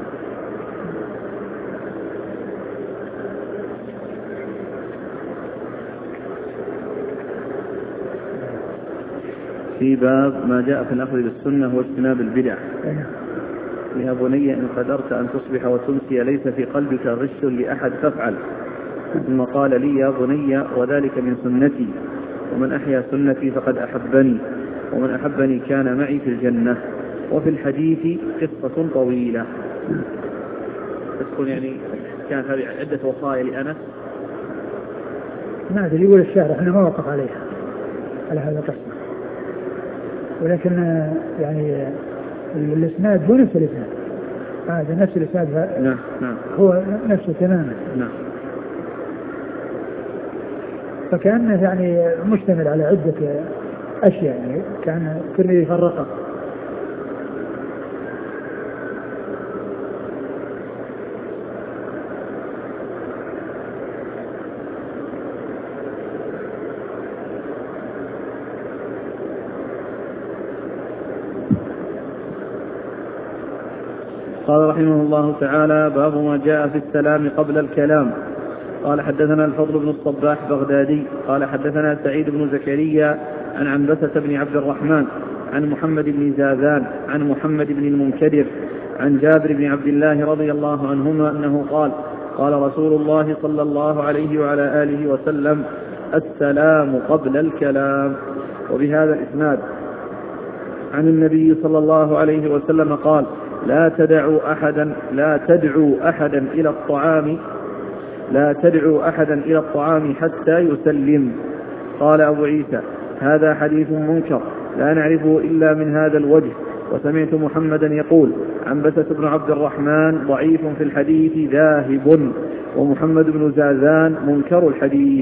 في باب ما جاء في الأخذ بالسنة واجتناب البدع. يا بني إن قدرت أن تصبح وتمسي ليس في قلبك غش لأحد فافعل. ثم قال لي يا بني وذلك من سنتي، ومن أحيا سنتي فقد أحبني، ومن أحبني كان معي في الجنة. وفي الحديث قصة طويلة تكون يعني كانت هذه عدة وصايا لأنس ما أدري يقول الشارع احنا ما وقف عليها على هذا القصة، ولكن يعني الاسناد هو نفس الاسناد هذا نفس الاسناد نعم نعم هو نفسه تماما نعم. فكان يعني مشتمل على عدة أشياء يعني كان الترمذي فرقه. قال رحمه الله تعالى باب ما جاء في السلام قبل الكلام. قال حدثنا الفضل بن الصباح بغدادي قال حدثنا سعيد بن زكريا عن عنبسة بن عبد الرحمن عن محمد بن زازان عن محمد بن المنكدر عن جابر بن عبد الله رضي الله عنهما أنه قال قال رسول الله صلى الله عليه وعلى آله وسلم السلام قبل الكلام. وبهذا الإسناد عن النبي صلى الله عليه وسلم قال لا تدعوا أحدا لا تدعوا أحدا إلى الطعام لا تدعوا أحدا إلى الطعام حتى يسلم. قال أبو عيسى هذا حديث منكر لا نعرفه إلا من هذا الوجه، وسمعت محمدا يقول عنبسة بن عبد الرحمن ضعيف في الحديث ذاهب، ومحمد بن زازان منكر الحديث.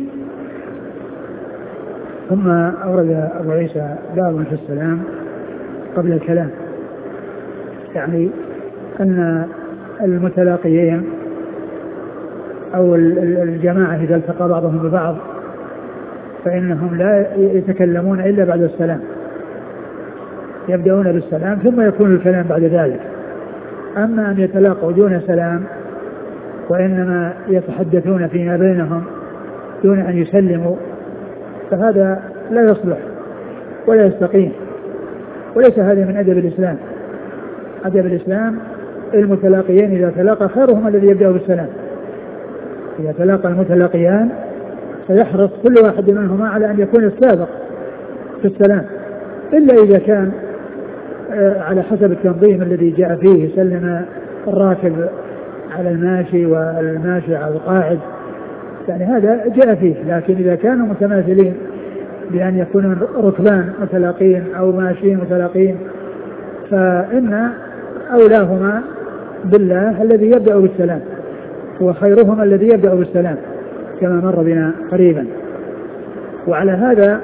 ثم أورد أبو عيسى باب في السلام قبل الكلام، يعني أن المتلاقيين أو الجماعة إذا التقى بعضهم ببعض فإنهم لا يتكلمون إلا بعد السلام، يبدأون بالسلام ثم يكون الكلام بعد ذلك. أما أن يتلاقوا دون سلام وإنما يتحدثون فيما بينهم دون أن يسلموا فهذا لا يصلح ولا يستقيم، وليس هذا من أدب الإسلام. أدب الإسلام المتلاقيين إذا تلاقى خيرهم الذي يبدأ بالسلام. إذا تلاقى المتلاقيان فيحرص كل واحد منهما على أن يكون السابق في السلام، إلا إذا كان على حسب التنظيم الذي جاء فيه، سلم الراكب على الماشي والماشي على القاعد، يعني هذا جاء فيه. لكن إذا كانوا متماثلين بأن يكونوا ركبان متلاقين أو ماشيين متلاقين فإن أولاهما بالله الذي يبدأ بالسلام، وخيرهما الذي يبدأ بالسلام كما مر بنا قريبا. وعلى هذا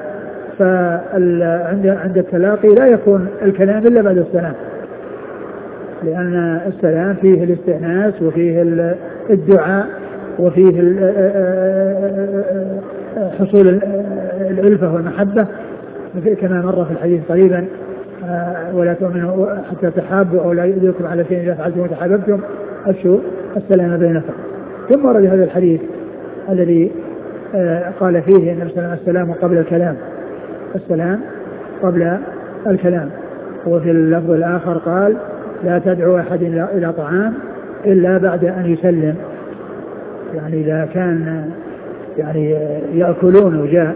فعند التلاقي لا يكون الكلام إلا بعد السلام، لأن السلام فيه الاستئناس وفيه الدعاء وفيه حصول الألفة والمحبة كما مر في الحديث قريبا: ولا تؤمنوا حتى تحابوا أو لا يؤذيكم على شيء إذا فعلتم وتحاببتم أفشوا السلام بينكم. ثم ورد هذا الحديث الذي قال فيه النبي صلى الله عليه وسلم: السلام قبل الكلام، السلام قبل الكلام. وفي اللفظ الآخر قال: لا تدعو أحد إلى طعام إلا بعد أن يسلم. يعني إذا كان يعني يأكلون وجاء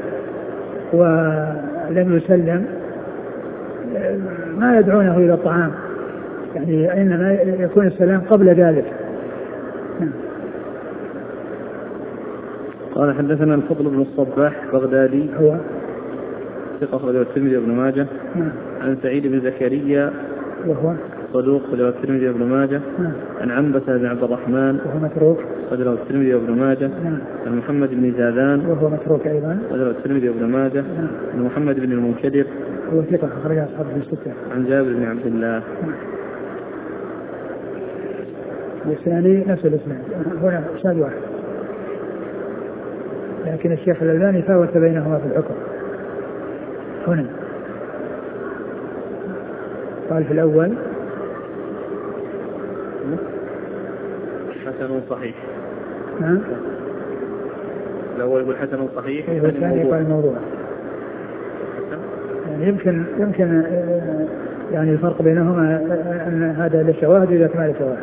ولم يسلم ما يدعونه إلى الطعام، يعني إنما يكون السلام قبل ذلك. قال حدثنا الفضل بن الصباح بغدادي هو ثقة أخرجه الترمذي وابن ماجه. عن سعيد بن زكريا وهو صدوق أخرجه الترمذي وابن ماجه. عن عنبسة بن عبد الرحمن وهو متروك أخرجه الترمذي وابن ماجه. عن محمد بن زادان وهو متروك أيضا أخرجه الترمذي وابن ماجه. عن محمد بن المنكدر هو ثقة أخرجه أصحاب الستة. عن جابر بن عبد الله. والثاني نفس الاسناد، هنا اسناد واحد، لكن الشيخ الألباني فاوت بينهما في الحكم. هنا قال في الأول حسن صحيح. نعم. الأول يقول حسن صحيح، والثاني قال الموضوع. يعني يمكن يمكن يعني الفرق بينهما أن هذا للشواهد إذا كمال الشواهد.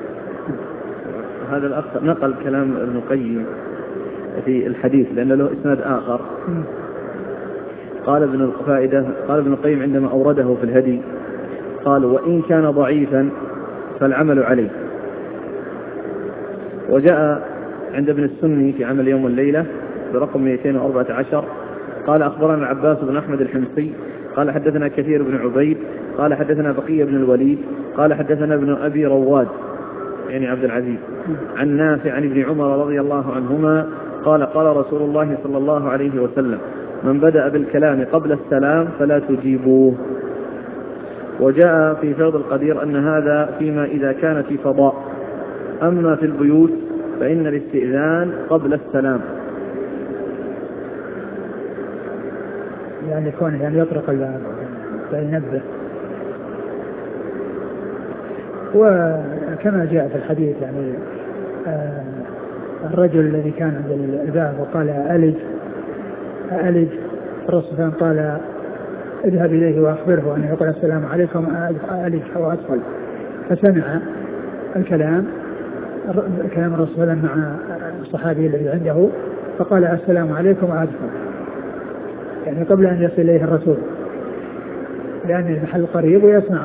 هذا الأخ نقل كلام ابن القيم في الحديث لأن له إسناد آخر. قال ابن الفائدة قال ابن القيم عندما أورده في الهدي قال: وإن كان ضعيفا فالعمل عليه. وجاء عند ابن السني في عمل يوم والليلة برقم مئتين وأربعة عشر قال: أخبرنا العباس بن أحمد الحمصي قال حدثنا كثير بن عبيد قال حدثنا بقية بن الوليد قال حدثنا ابن أبي رواد يعني عبد العزيز عن نافع عن ابن عمر رضي الله عنهما قال: قال رسول الله صلى الله عليه وسلم: من بدأ بالكلام قبل السلام فلا تجيبوه. وجاء في فيض القدير أن هذا فيما إذا كان في فضاء، أما في البيوت فإن الاستئذان قبل السلام. يعني يكون يعني يطرق ينبه. وكما جاء في الحديث يعني آه الرجل الذي كان عند الباب وقال: ألج ألج، الرسول قال: اذهب إليه وأخبره أن يقول السلام عليكم ألج أو أدخل. فسمع الكلام كلام الرسول مع الصحابي الذي عنده فقال: السلام عليكم أدخل، يعني قبل أن يصل إليه الرسول، لأن المحل قريب ويسمع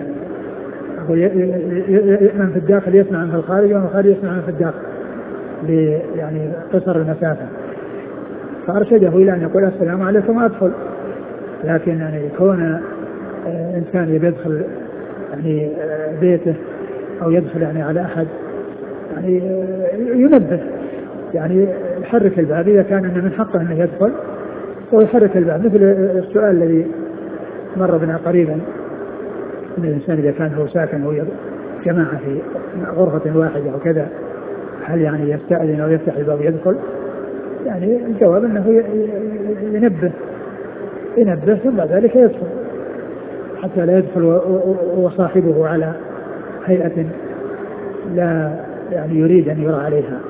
من في الداخل يسمع من في الخارج ومن الخارج يسمع من في الداخل يعني قصر المسافة. فأرشده إلى أن يقول: السلام عليكم أدخل. لكن يعني يكون إنسان يدخل يعني بيته أو يدخل يعني على أحد يعني ينبه، يعني يحرك الباب إذا كان إنه من حقه أنه يدخل ويحرك الباب، مثل السؤال الذي مر بنا قريبا أن الإنسان إذا كان هو ساكن أو جماعة في غرفة واحدة أو كذا هل يعني يستأذن أو يفتح الباب يدخل؟ يعني الجواب أنه ينبه ينبه ثم بعد ذلك يدخل حتى لا يدخل وصاحبه على هيئة لا يعني يريد أن يرى عليها.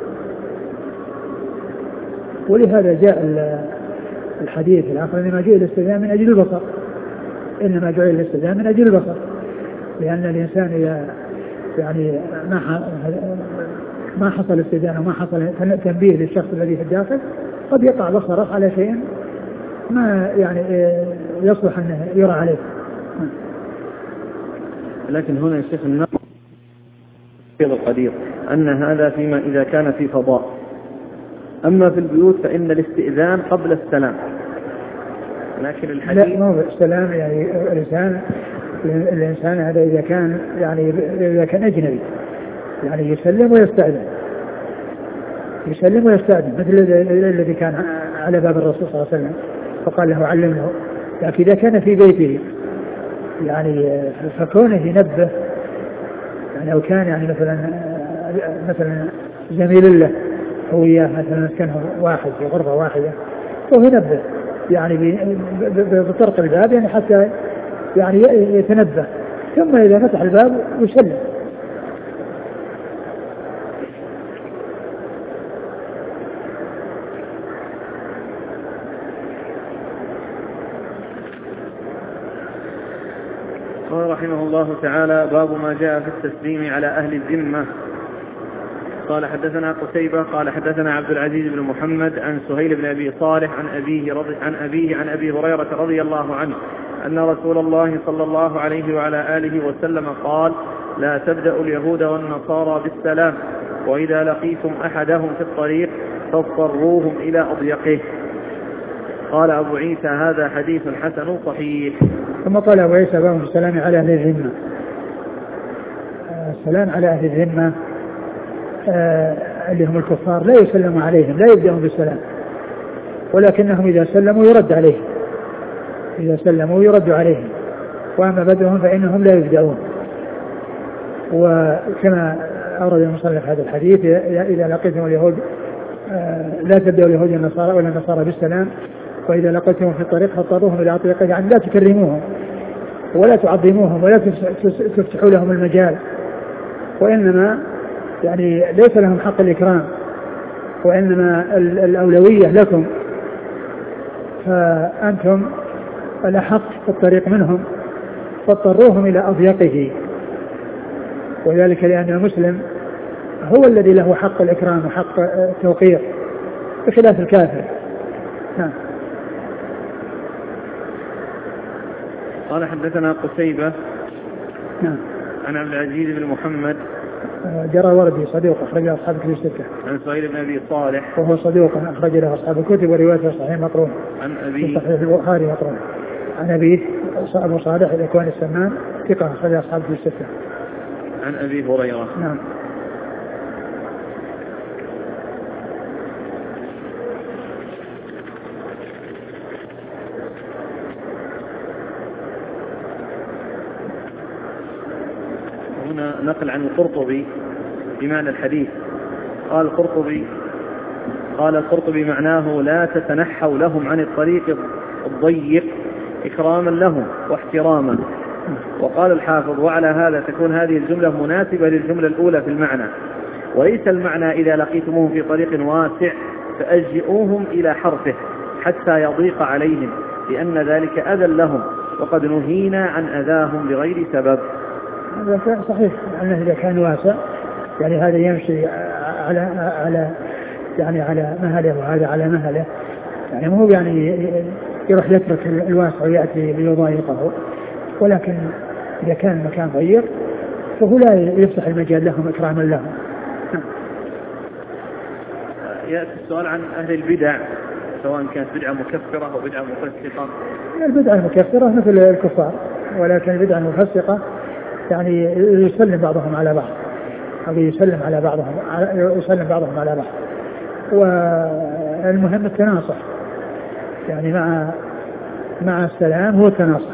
ولهذا جاء الحديث الآخر إنما جاء الاستئذان من أجل البصر، إنما جاء الاستئذان من أجل البصر، لأن الإنسان إذا يعني ما ما حصل استئذان وما حصل تنبيه للشخص الذي في الداخل قد يقع بصره على شيء ما يعني يصلح أن يرى عليه. لكن هنا يا شيخ النقل في القدير أن هذا فيما إذا كان في فضاء، أما في البيوت فإن الاستئذان قبل السلام. لكن الحديث لا مو السلام يعني الإنسان الإنسان هذا إذا كان يعني إذا كان أجنبي يعني يسلم ويستأذن يسلم ويستأذن مثل الذي كان على باب الرسول صلى الله عليه وسلم فقال له علمه. لكن إذا كان في بيته يعني فكونه ينبه يعني لو كان يعني مثلا مثلا زميل له هو إياه مثلا مسكنه واحد في غرفة واحدة وهو ينبه يعني بطرق الباب يعني حتى يعني يتنبه، ثم إذا فتح الباب يسلم. قال رحمه الله تعالى: باب ما جاء في التسليم على أهل الذمة. قال حدثنا قتيبة قال حدثنا عبد العزيز بن محمد عن سهيل بن أبي صالح عن أبيه رضي عن أبيه عن أبي هريرة رضي الله عنه أن رسول الله صلى الله عليه وعلى آله وسلم قال: لا تبدأ اليهود والنصارى بالسلام، وإذا لقيتم أحدهم في الطريق فاضطروهم إلى أضيقه. قال أبو عيسى: هذا حديث حسن صحيح. ثم قال أبو عيسى: باب السلام على أهل الذمة. السلام على أهل الذمة آه اللي هم الكفار لا يسلم عليهم، لا يبدأون بالسلام، ولكنهم إذا سلموا يرد عليهم إذا سلموا يرد عليهم وأما بدأهم فإنهم لا يبدأون. وكما أورد المصنف هذا الحديث: إذا لقيتم اليهود آه لا تبدأوا اليهود والنصارى ولا النصارى بالسلام، وإذا لقيتهم في الطريق فاضطروهم إلى طريقه، يعني لا تكرموهم ولا تعظموهم ولا تفتحوا لهم المجال، وإنما يعني ليس لهم حق الإكرام، وإنما الأولوية لكم، فأنتم الأحق في الطريق منهم فاضطروهم إلى أضيقه، وذلك لأن المسلم هو الذي له حق الإكرام وحق التوقير بخلاف الكافر. نعم. قال حدثنا قتيبة نعم عن عبد العزيز بن محمد جرى وردي صديق أخرج له أصحاب الكتب الستة. عن سهيل بن أبي صالح وهو صديق أخرج له أصحاب الكتب وروايته صحيح مقرون. عن أبيه صحيح البخاري مقرون. عن أبيه أبو صالح الأكوان السمان ثقة أخرج أصحاب الكتب الستة. عن أبي هريرة. نعم. نقل عن القرطبي بمعنى الحديث. قال القرطبي قال القرطبي معناه: لا تتنحوا لهم عن الطريق الضيق إكراما لهم واحتراما. وقال الحافظ: وعلى هذا تكون هذه الجملة مناسبة للجملة الأولى في المعنى، وليس المعنى إذا لقيتموهم في طريق واسع فأجئوهم إلى حرفه حتى يضيق عليهم، لأن ذلك أذى لهم، وقد نهينا عن أذاهم بغير سبب. هذا صحيح أنه إذا كان واسع يعني هذا يمشي على على يعني على مهله وهذا على مهله، يعني مو يعني يروح يترك الواسع ويأتي ليضايقه، ولكن إذا كان المكان ضيق فهو لا يفتح المجال لهم إكراما لهم. يأتي السؤال عن أهل البدع سواء كانت بدعة مكفرة أو بدعة مفسقة. البدعة المكفرة مثل الكفار ولكن البدعة المفسقة يعني يسلم بعضهم على بعض، أو يسلم على بعضهم يسلم بعضهم على بعض. والمهم التناصح، يعني مع مع السلام هو التناصح.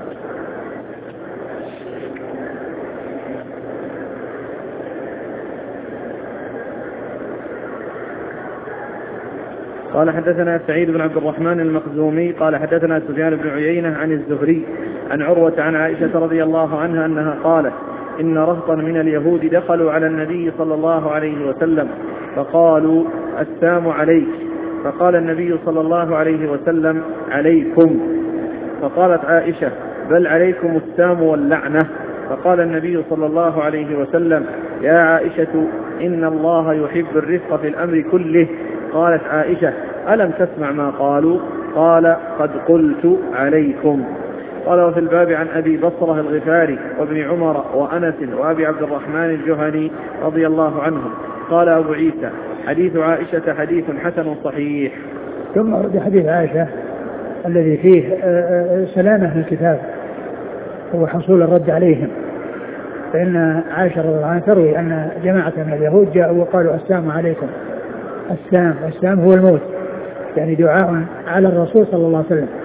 قال حدثنا سعيد بن عبد الرحمن المخزومي قال حدثنا سفيان بن عيينة عن الزهري عن عروة عن عائشة رضي الله عنها أنها قالت إن رهطا من اليهود دخلوا على النبي صلى الله عليه وسلم فقالوا السلام عليك، فقال النبي صلى الله عليه وسلم عليكم، فقالت عائشة بل عليكم السام واللعنة، فقال النبي صلى الله عليه وسلم يا عائشة إن الله يحب الرفق في الأمر كله. قالت عائشة ألم تسمع ما قالوا؟ قال قد قلت عليكم. قال وفي الباب عن أبي بصرة الغفاري وابن عمر وأنس وأبي عبد الرحمن الجهني رضي الله عنهم. قال أبو عيسى حديث عائشة حديث حسن صحيح. ثم ورد حديث عائشة الذي فيه سلامة في الكتاب هو حصول الرد عليهم، فإن عائشة رضي الله عنها تروي أن جماعة من اليهود جاءوا وقالوا السلام عليكم. السلام السلام هو الموت، يعني دعاء على الرسول صلى الله عليه وسلم،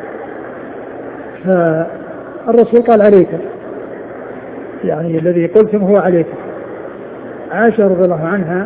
فالرسول قال عليكم، يعني الذي قلتم هو عليكم. عائشة رضي الله عنها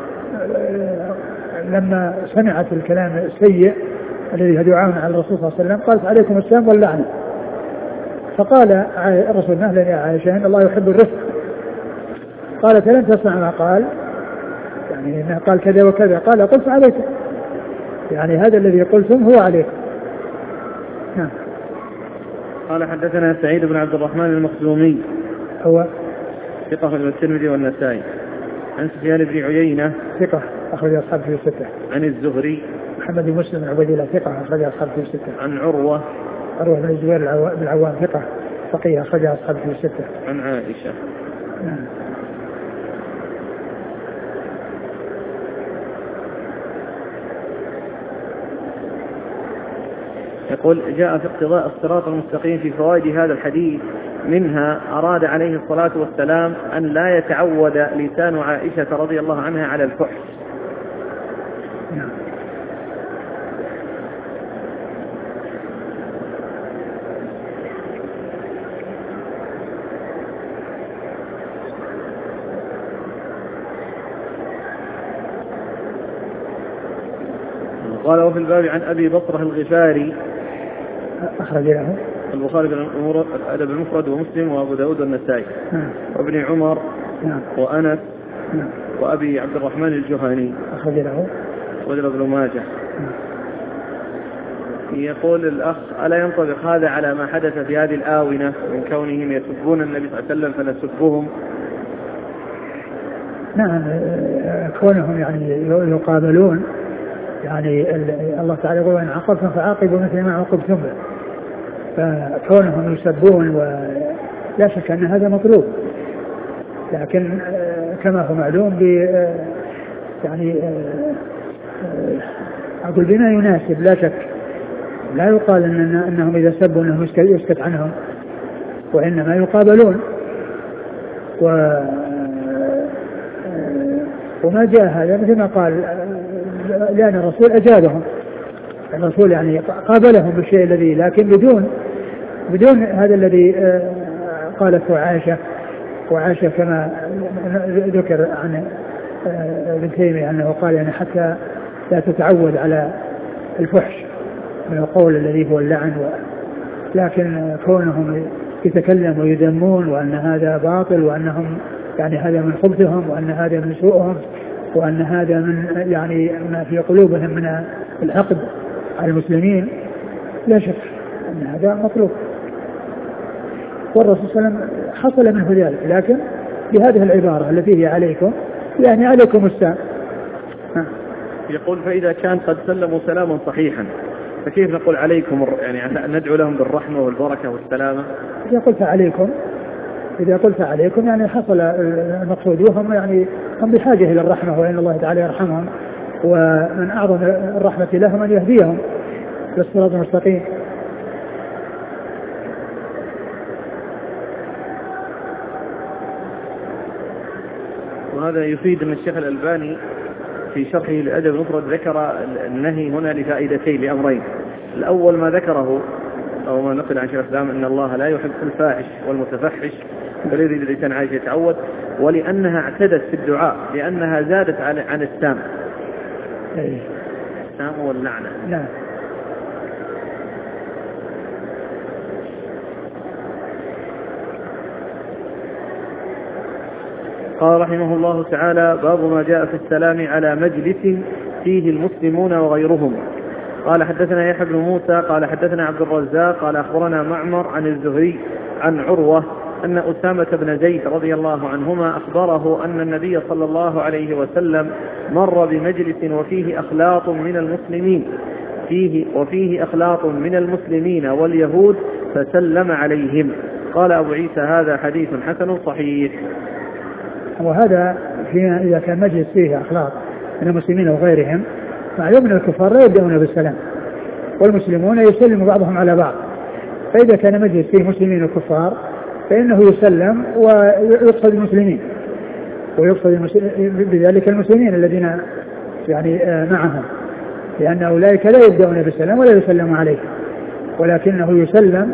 لما سمعت الكلام السيء الذي هو دعاء على الرسول صلى الله عليه وسلم قالت عليكم السلام واللعنة. فقال الرسول مهلا يا عائشة إن الله يحب الرفق. قالت لن تسمع ما قال، يعني قال كذا وكذا، قال قلت عليكم، يعني هذا الذي قلتم هو عليكم. نعم. قال حدثنا سعيد بن عبد الرحمن المخزومي هو ثقة في الترمذي والنسائي عن سفيان بن عيينة ثقة أخرج أصحابه في الستة. عن الزهري محمد بن مسلم عبد الله ثقة أخرج أصحابه في الستة. عن عروة عروة بن الزبير بن العوام ثقة فقيه أخرج أصحابه في الستة. عن عائشة. نعم. يقول جاء في اقتضاء الصراط المستقيم في فوائد هذا الحديث منها أراد عليه الصلاة والسلام أن لا يتعود لسان عائشة رضي الله عنها على الفحش. نعم. قال وفي الباب عن أبي بصرة الغفاري أخرج له البخاري بالأدب المفرد ومسلم وأبو داود والنسائي. نعم. وابن عمر. نعم. وأنس. نعم. وأبي عبد الرحمن الجهني أخرج له وابن ابن ماجه. نعم. يقول الأخ ألا ينطبق هذا على ما حدث في هذه الآونة من كونهم يسبون النبي صلى الله عليه وسلم فنسبهم؟ نعم، كونهم يعني يقابلون، يعني الله تعالى يقول إن عاقبتم فعاقبوا مثل ما عوقبتم به، فكونهم يسبون ولا شك أن هذا مطلوب، لكن كما هو معلوم ب يعني أقول بما يناسب، لا شك لا يقال إن أنهم إذا سبوا أنهم يسكت عنهم، وإنما يقابلون. و وما جاء هذا مثل ما قال، لأن الرسول أجابهم، الرسول يعني قابلهم بالشيء الذي، لكن بدون بدون هذا الذي قالته عائشة. وعائشة كما ذكر عن ابن تيمية أنه قال يعني حتى لا تتعود على الفحش من القول الذي هو اللعن، لكن كونهم يتكلم ويذمون وأن هذا باطل، وأنهم يعني هذا من خبثهم، وأن هذا من سوءهم، وأن هذا من يعني ما في قلوبهم من الحقد على المسلمين، لا شك أن هذا مطلوب. والرسول صلى الله عليه وسلم حصل منه ذلك، لكن بهذه العبارة التي هي عليكم، يعني عليكم السلام. يقول فإذا كان قد سلموا سلاما صحيحا فكيف نقول عليكم، يعني ندعو لهم بالرحمة والبركة والسلامة؟ إذا قلت عليكم إذا قلت عليكم يعني حصل المقصود، وهم يعني هم بحاجة إلى الرحمة، وإن الله تعالى يرحمهم، ومن أعظم الرحمة لهم أن يهديهم للصراط المستقيم. وهذا يفيد أن الشيخ الألباني في شرحه للأدب المفرد ذكر النهي هنا لفائدتين لأمرين. الأول ما ذكره أو ما نقل عن شيخ الإسلام أن الله لا يحب الفاحش والمتفحش بل يريد الإنسان عايش يتعود، ولأنها اعتدت في الدعاء لأنها زادت عن السام. السام واللعنة. نعم. قال رحمه الله تعالى: باب ما جاء في السلام على مجلس فيه المسلمون وغيرهم. قال حدثنا يحيى بن موسى قال حدثنا عبد الرزاق قال أخبرنا معمر عن الزهري عن عروة أن أسامة بن زيد رضي الله عنهما أخبره أن النبي صلى الله عليه وسلم مر بمجلس وفيه أخلاط من المسلمين فيه وفيه أخلاط من المسلمين واليهود فسلم عليهم. قال أبو عيسى: هذا حديث حسن صحيح. وهذا في إذا كان مجلس فيه أخلاط من المسلمين وغيرهم، معلوم أن الكفار لا يبدأون بالسلام والمسلمون يسلم بعضهم على بعض، فإذا كان مجلس فيه مسلمين وكفار فإنه يسلم ويقصد المسلمين ويقصد بذلك المسلمين الذين يعني معهم، لأن أولئك لا يبدأون بالسلام ولا يسلم عليه، ولكنه يسلم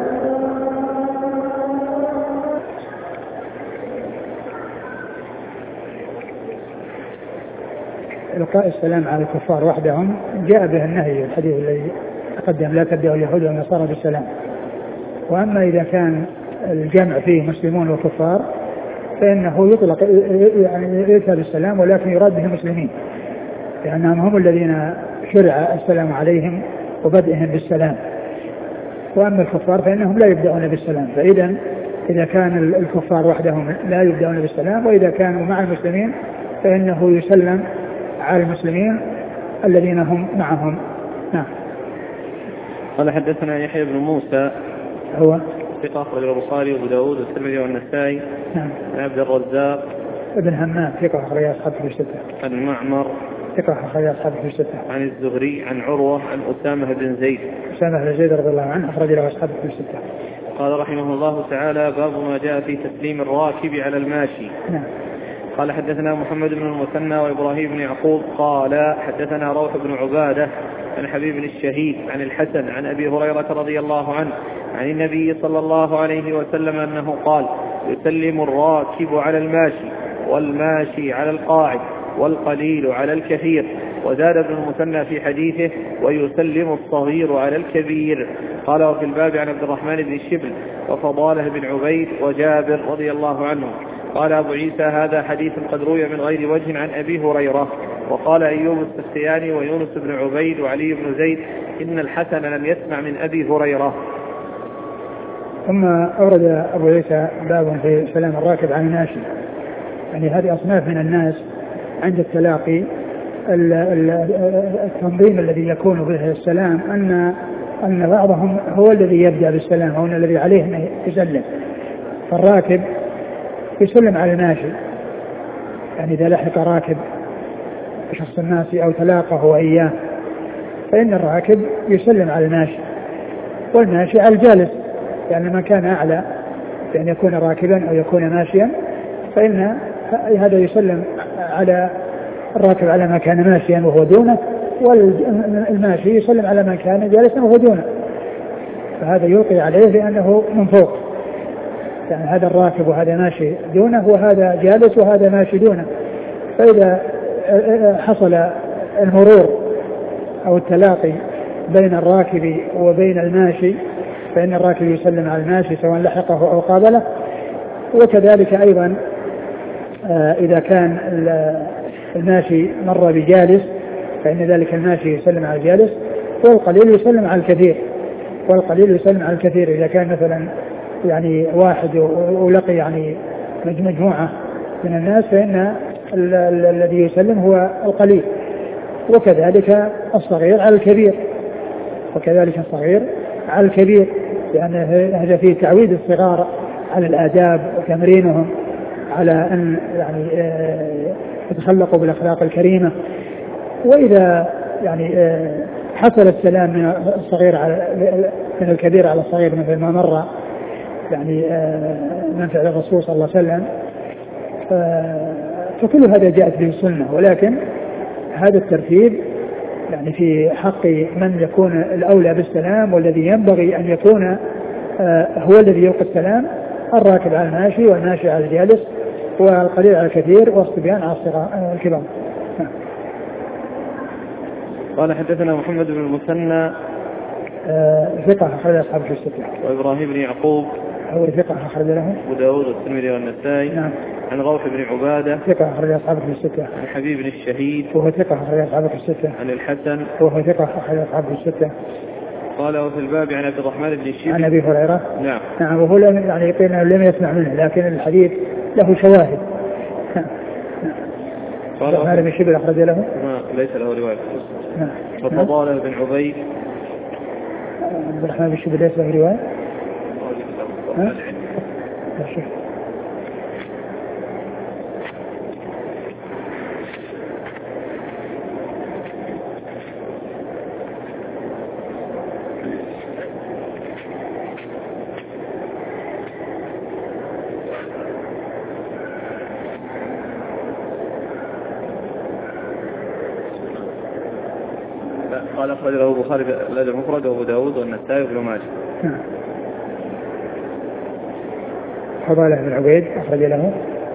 إلقاء السلام على الكفار وحدهم. جاء به النهي الحديث الذي تقدم: لا تبدأ اليهود والنصارى بالسلام. وأما إذا كان الجمع فيه مسلمون وكفار فإنه يطلق يعني يؤتى بالسلام، ولكن يراد به المسلمين لأنهم هم الذين شرع السلام عليهم وبدئهم بالسلام. وأما الكفار فإنهم لا يبدأون بالسلام. فإذا إذا كان الكفار وحدهم لا يبدأون بالسلام، وإذا كانوا مع المسلمين فإنه يسلم على المسلمين الذين هم معهم. نعم. قال حدثنا يحيى بن موسى هو ثقة أخرج البخاري وأبو داود والترمذي والنسائي. نعم. عن عبد الرزاق ابن همام ثقة أخرج أصحابه في الستة. عن معمر ثقة أخرج أصحابه في الستة. عن الزهري عن عروة عن أسامة بن زيد أسامة بن زيد رضي الله عنه أخرج له أصحابه في الستة. قال رحمه الله تعالى: باب ما جاء في تسليم الراكب على الماشي. نعم. قال حدثنا محمد بن المثنى وإبراهيم بن يعقوب قال حدثنا روح بن عبادة عن حبيب بن الشهيد عن الحسن عن أبي هريرة رضي الله عنه عن النبي صلى الله عليه وسلم أنه قال: يسلم الراكب على الماشي والماشي على القاعد والقليل على الكثير. وزاد ابن المثنى في حديثه: ويسلم الصغير على الكبير. قال: وفي الباب عن عبد الرحمن بن الشبل وفضاله بن عبيد وجابر رضي الله عنهم. قال أبو عيسى: هذا حديث قد روي من غير وجه عن أبي هريرة. وقال أيوب السختياني ويونس بن عبيد وعلي بن زيد: إن الحسن لم يسمع من أبي هريرة. ثم أورد أبو عيسى باب في سلام الراكب عن الماشي. يعني هذه أصناف من الناس عند التلاقي التنظيم الذي يكون به السلام أن أن بعضهم هو الذي يبدأ بالسلام أو الذي عليه أن يسلم. فالراكب يسلم على الماشي، يعني إذا لحق راكب شخص الناس أو تلاقه وإياه فإن الراكب يسلم على الماشي، والماشي على الجالس، يعني من كان أعلى بأن يكون راكبا أو يكون ماشيا فإن هذا يسلم على الراكب على ما كان ماشيا وهو دونه، والماشي يسلم على من كان جالسا وهو دونه، فهذا يلقي عليه لأنه من فوق، يعني هذا الراكب وهذا ماشي دونه وهذا جالس وهذا ماشي دونه. فإذا حصل المرور أو التلاقي بين الراكب وبين الماشي فإن الراكب يسلم على الماشي سواء لحقه أو قابله. وكذلك أيضا إذا كان الماشي مر بجالس فإن ذلك الماشي يسلم على الجالس، والقليل يسلم على الكثير والقليل يسلم على الكثير. إذا كان مثلا يعني واحد ولقي يعني مجموعة من الناس فإن الذي يسلم هو القليل، وكذلك الصغير على الكبير وكذلك الصغير على الكبير، لأن هذا فيه تعويد الصغار على الآداب وتمرينهم على أن يعني يتخلقوا بالأخلاق الكريمة. وإذا يعني حصل السلام من الصغير على من الكبير على الصغير مثل ما مر يعني من فعل الرسول صلى الله عليه وسلم فكل هذا جاءت به السنة، ولكن هذا الترتيب يعني في حق من يكون الأولى بالسلام والذي ينبغي أن يكون هو الذي يلقي السلام: الراكب على الماشي، والماشي على الجالس، والقليل على الكثير، والصبيان على الكبار. قال حدثنا محمد بن المثنى ثقة أخرج أصحاب في الستة. وإبراهيم بن يعقوب هو ثقة أخرج له أبو داود والترمذي والنسائي. نعم. عن غوث بن عبادة ثقة أخرج أصحاب في الستة. عن حبيب بن الشهيد وهو ثقة أخرج أصحاب في الستة. عن الحسن وهو ثقة أخرج أصحاب في الستة. قال وفي الباب عن عبد الرحمن بن الشيبي عن أبي هريرة. نعم. نعم. وهو يعني يقول لم يسمع منه، لكن الحديث له شواهد. قال عبد الرحمن بن الشيبي أخرج له ليس له رواية. نعم. وفضاله بن عبيد عبد الرحمن بن الشيبي ليس له رواية. قال أخرج له البخاري الأدب المفرد وأبو داود والنسائي وابن ماجه. نعم. فضاله بن عبيد أخرج له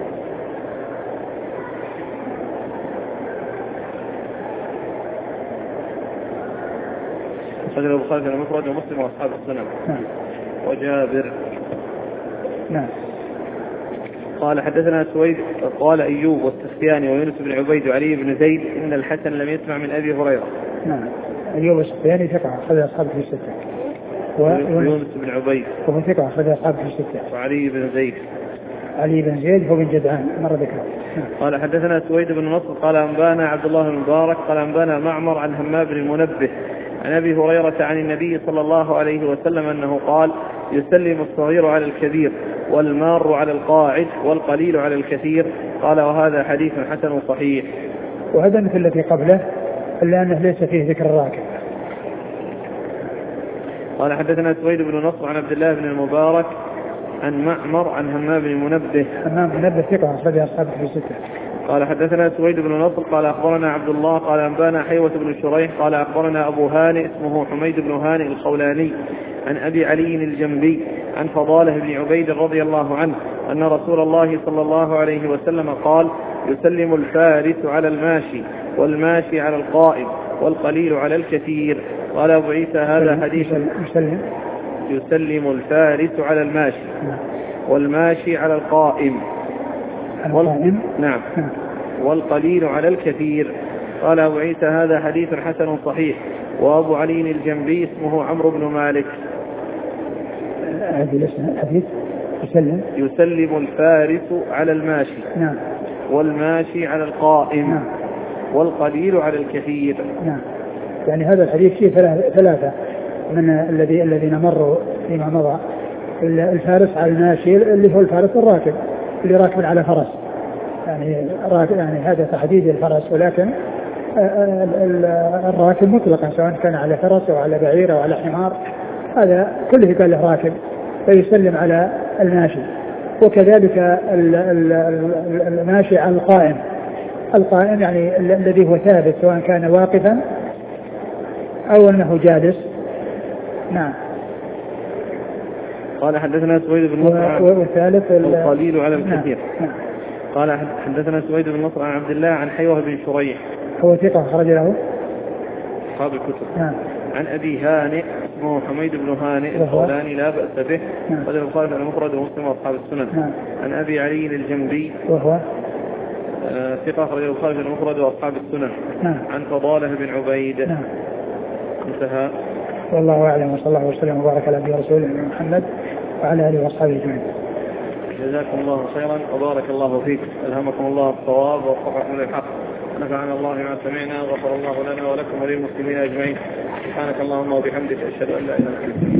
أخرج له البخاري الأدب المفرد ومسلم وأصحاب السنن. نعم. وجابر. نعم. قال حدثنا سويد قال أيوب والسختياني ويونس بن عبيد وعلي بن زيد إن الحسن لم يسمع من أبي هريرة. نعم. أيوب والسختياني ثقة أخرج أصحابه في الستة. ويونس بن عبيد وهو ثقة أخرج أصحابه في الستة. وعلي بن زيد. علي بن زيد هو بن جدعان مر ذكره. قال حدثنا سويد بن نصر قال أنبانا عبد الله بن مبارك قال أنبانا معمر عن همام بن المنبه عن أبي هريرة عن النبي صلى الله عليه وسلم أنه قال: يسلم الصغير على الكبير والمار على القاعد والقليل على الكثير. قال وهذا حديث حسن صحيح. وهذا مثل الذي قبله إلا أنه ليس فيه ذكر الراكب. قال حدثنا سويد بن نصر عن عبد الله بن المبارك عن معمر عن همام بن المنبه. همام بن المنبه ثقة أخرج أصحابه في الستة. قال حدثنا سويد بن نصر قال أخبرنا عبد الله قال أنبانا حيوة بن شريح قال أخبرنا أبو هانئ اسمه حميد بن هانئ الخولاني عن أبي علي الجنبي عن فضاله بن عبيد رضي الله عنه أن رسول الله صلى الله عليه وسلم قال: يسلم الفارس على الماشي والماشي على القائم والقليل على الكثير. قال أبو عيسى هذا حديث يسلم, يسلم الفارس على الماشي والماشي على القائم وال... نعم والقليل على الكثير. قال أبو عيسى هذا حديث حسن صحيح. وأبو علي الجنبي اسمه عمرو بن مالك. هذه الحديث يسلم يسلم الفارس على الماشي نعم والماشي على القائم نعم والقليل على الكثير. نعم. يعني هذا الحديث فيه ثلاثة من الذي الذين مروا فيما مضى. الفارس على الماشي اللي هو الفارس الراكب اللي راكب على فرس، يعني راكب يعني هذا تحديد الفرس، ولكن الراكب مطلقا سواء كان على فرس أو على بعير أو على حمار، هذا كله قال له راكب، فيسلم على الماشي. وكذلك الماشي على القائم. القائم يعني الذي هو ثابت سواء كان واقفا أو أنه جالس. نعم. قال حدثنا سويد بن نصر والثالث القليل على الكثير. نعم. قال حدثنا سويد بن نصر عن عبد الله عن حيوة بن شريح هو ثقة خرج له أصحاب الكتب. نعم. عن أبي هانئ اسمه حميد بن هانئ الخولاني لا بأس به. نعم. قال البخاري المفرد ومسلم وأصحاب السنن. نعم. عن أبي علي الجنبي وهو آه ثقة خرج البخاري المفرد وأصحاب السنن. نعم. عن فضاله بن عبيد. نعم. انتهى. والله أعلم وصلى الله وسلم وبارك على نبينا رسوله محمد وعلى آله وأصحابه أجمعين. جزاكم الله خيرا وبارك الله فيك. ألهمكم الله الصواب ووفقكم للحق. نفعنا الله ما سمعنا وغفر الله لنا ولكم وللمسلمين أجمعين. سبحانك اللهم وبحمدك أشهد أن لا إله إلا أنت.